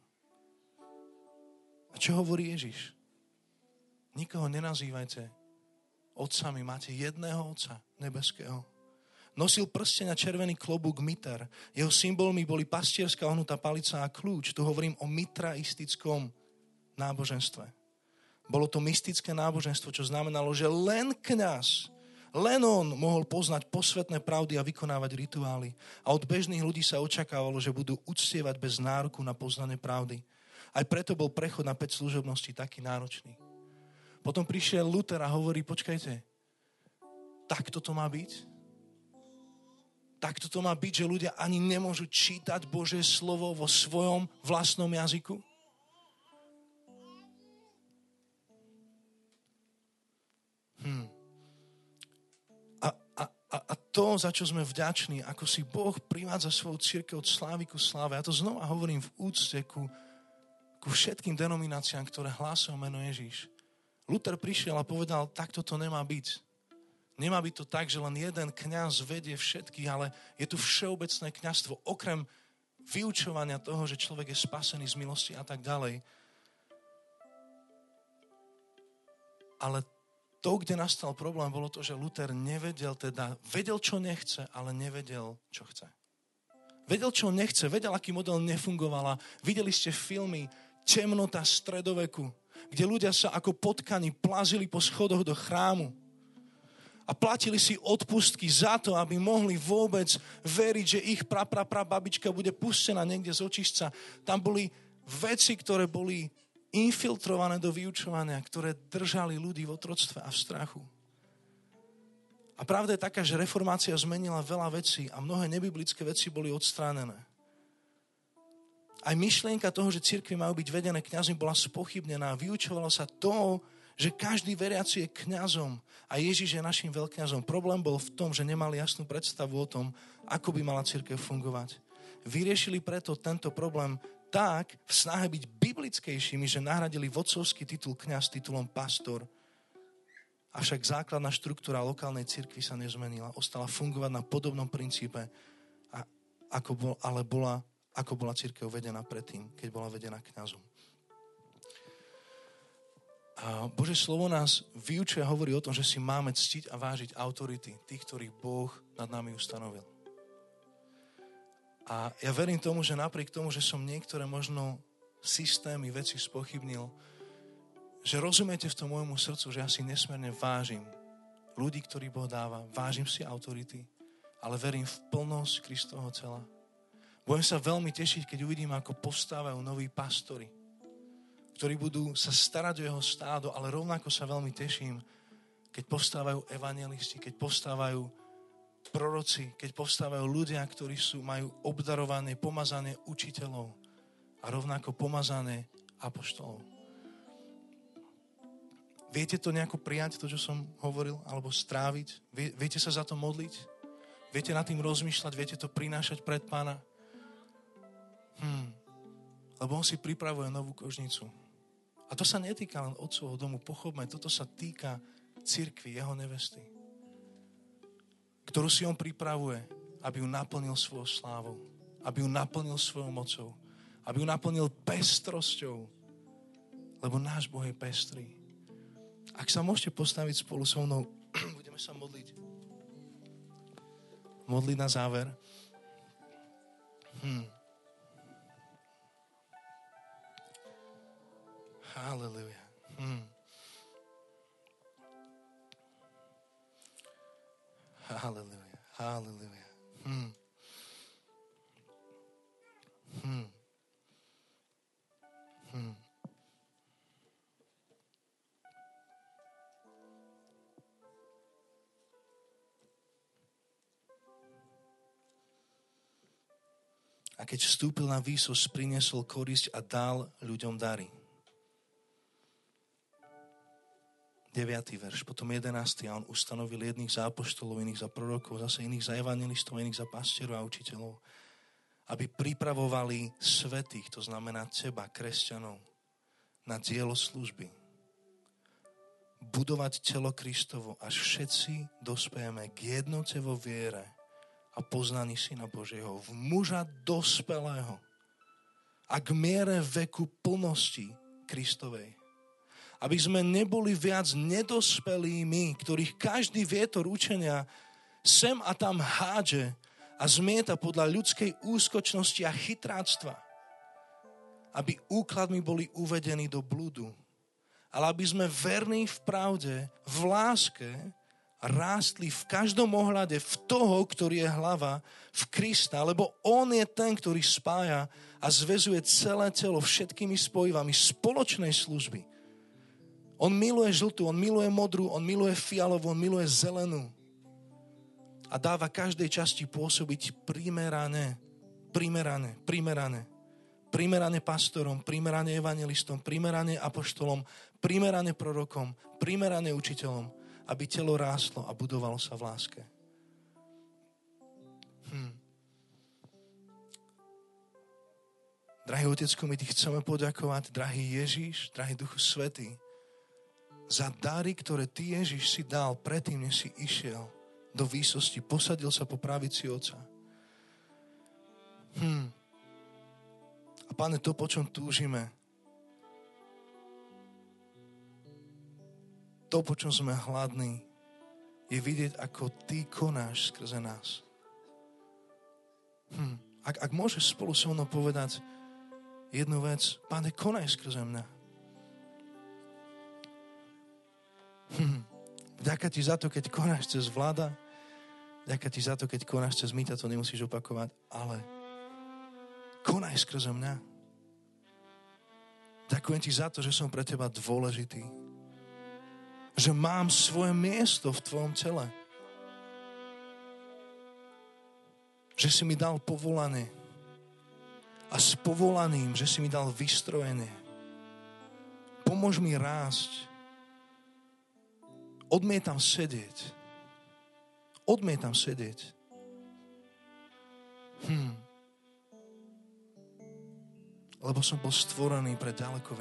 A čo hovorí Ježiš? Nikoho nenazývajte otcami, máte jedného otca nebeského. Nosil prsteň a červený klobúk miter. Jeho symbolmi boli pastierská ohnutá palica a kľúč. Tu hovorím o mitraistickom náboženstve. Bolo to mystické náboženstvo, čo znamenalo, že len kňaz, len on mohol poznať posvetné pravdy a vykonávať rituály. A od bežných ľudí sa očakávalo, že budú uctievať bez nároku na poznanie pravdy. Aj preto bol prechod na 5 služobností taký náročný. Potom prišiel Luther a hovorí, počkajte, takto to má byť? Takto to má byť, že ľudia ani nemôžu čítať Božie slovo vo svojom vlastnom jazyku? A to, za čo sme vďační, ako si Boh privádza svoju cirkev od slávy ku sláve. Ja to znova hovorím v úcte ku všetkým denomináciám, ktoré hlásajú meno Ježíš. Luther prišiel a povedal, takto to nemá byť. Nemá byť to tak, že len jeden kňaz vedie všetkých, ale je tu všeobecné kňazstvo, okrem vyučovania toho, že človek je spasený z milosti a tak ďalej. Ale to, kde nastal problém, bolo to, že Luther nevedel, vedel, čo nechce, ale nevedel, čo chce. Vedel, čo nechce, vedel, aký model nefungovala. Videli ste filmy Temnota stredoveku, kde ľudia sa ako potkani plazili po schodoch do chrámu a platili si odpustky za to, aby mohli vôbec veriť, že ich babička bude pustená niekde z očistca. Tam boli veci, ktoré boli infiltrované do vyučovania, ktoré držali ľudí v otroctve a v strachu. A pravda je taká, že reformácia zmenila veľa vecí a mnohé nebiblické veci boli odstránené. Aj myšlienka toho, že cirkvi majú byť vedené kňazmi, bola spochybnená. Vyučovalo sa to, že každý veriaci je kňazom a Ježiš je našim veľkňazom. Problém bol v tom, že nemali jasnú predstavu o tom, ako by mala cirkev fungovať. Vyriešili preto tento problém tak v snahe byť biblickejšími, že nahradili vodcovský titul kňaz titulom pastor. Avšak základná štruktúra lokálnej cirkvi sa nezmenila. Ostala fungovať na podobnom princípe, ako bola cirkev vedená predtým, keď bola vedená kňazom. A Božie slovo nás vyučuje a hovorí o tom, že si máme ctiť a vážiť autority tých, ktorých Boh nad nami ustanovil. A ja verím tomu, že napriek tomu, že som niektoré možno systémy, veci spochybnil, že rozumiete v tom môjmu srdcu, že ja si nesmierne vážim ľudí, ktorí Boh dáva, vážim si autority, ale verím v plnosť Kristovho tela. Budem sa veľmi tešiť, keď uvidím, ako postávajú noví pastori, ktorí budú sa starať o jeho stádo, ale rovnako sa veľmi teším, keď postávajú evanjelisti, keď postávajú proroci, keď povstávajú ľudia, ktorí majú obdarované, pomazané učiteľov a rovnako pomazané apoštolov. Viete to nejako prijať, to, čo som hovoril, alebo stráviť? Viete sa za to modliť? Viete nad tým rozmýšľať? Viete to prinášať pred Pána? Lebo on si pripravuje novú kožnicu. A to sa netýka len otcovho domu, pochopme, toto sa týka cirkvi, jeho nevesty, ktorú si on pripravuje, aby ju naplnil svojou slávou, aby ju naplnil svojou mocou, aby ju naplnil pestrosťou, lebo náš Boh je pestrý. Ak sa môžete postaviť spolu so mnou, budeme sa modliť. Modliť na záver. Halleluja. Halleluja, halleluja. A keď vstúpil na výsosť, priniesol korisť a dal ľuďom dary. 9. verš, potom 11. A on ustanovil jedných za apoštolov, iných za prorokov, zase iných za evangelistov, iných za pastierov a učiteľov, aby pripravovali svätých, to znamená teba, kresťanov, na dielo služby. Budovať telo Kristovo, až všetci dospejeme k jednote vo viere a poznaní Syna Božieho, v muža dospelého a k miere veku plnosti Kristovej. Aby sme neboli viac nedospelými, ktorých každý vietor učenia sem a tam hádže a zmieta podľa ľudskej úskočnosti a chytráctva. Aby úkladmi boli uvedení do bludu. Ale aby sme verní v pravde, v láske, rástli v každom ohľade v toho, ktorý je hlava, v Krista, lebo on je ten, ktorý spája a zväzuje celé telo všetkými spojivami spoločnej služby. On miluje žltú, on miluje modrú, on miluje fialovú, on miluje zelenú. A dáva každej časti pôsobiť primerane. Primerane pastorom, primerane evangelistom, primerane apoštolom, primerane prorokom, primerane učiteľom, aby telo rástlo a budovalo sa v láske. Drahý Otecko, my ti chceme poďakovať, drahý Ježiš, drahý Duchu Svätý, za dary, ktoré ty, Ježiš, si dal predtým, než si išiel do výsosti, posadil sa po pravici Otca. A Pane, to, po čom túžime, to, po čom sme hladní, je vidieť, ako ty konáš skrze nás. Ak môžeš spolu so mnou povedať jednu vec, Pane, konaj skrze mňa. Ďakujem ti za to, keď konáš cez Vlada. Ďakujem ti za to, keď konáš cez Mýta, to nemusíš opakovať, ale konaj skrze mňa. Ďakujem ti za to, že som pre teba dôležitý. Že mám svoje miesto v tvojom tele. Že si mi dal povolanie. A s povolaním, že si mi dal vystrojenie. Pomôž mi rásť. Odmietam sedieť. Lebo som bol stvorený pre ďaleko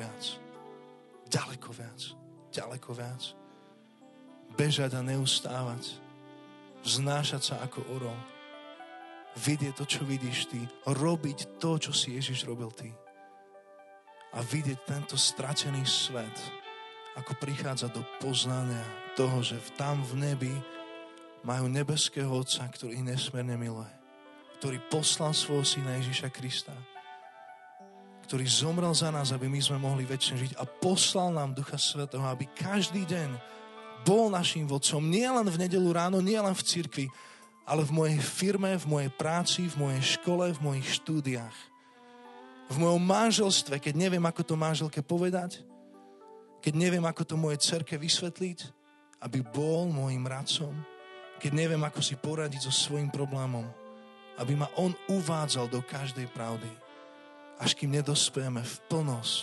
viac. Bežať a neustávať. Vznášať sa ako orol. Vidieť to, čo vidíš ty. Robiť to, čo si Ježiš robil ty. A vidieť tento stratený svet, ako prichádza do poznania toho, že tam v nebi majú nebeského Otca, ktorý ich nesmierne miluje. Ktorý poslal svojho Syna Ježiša Krista. Ktorý zomrel za nás, aby my sme mohli večne žiť. A poslal nám Ducha Svätého, aby každý deň bol naším vodcom. Nie len v nedeľu ráno, nie len v cirkvi, ale v mojej firme, v mojej práci, v mojej škole, v mojich štúdiách. V mojom manželstve, keď neviem, ako to manželke povedať, keď neviem, ako to mojej dcerke vysvetliť, aby bol môjim radcom, keď neviem, ako si poradiť so svojím problémom, aby ma on uvádzal do každej pravdy, až kým nedospejeme v plnosť,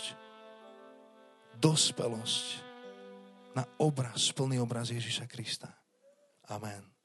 dospelosť na obraz, plný obraz Ježiša Krista. Amen.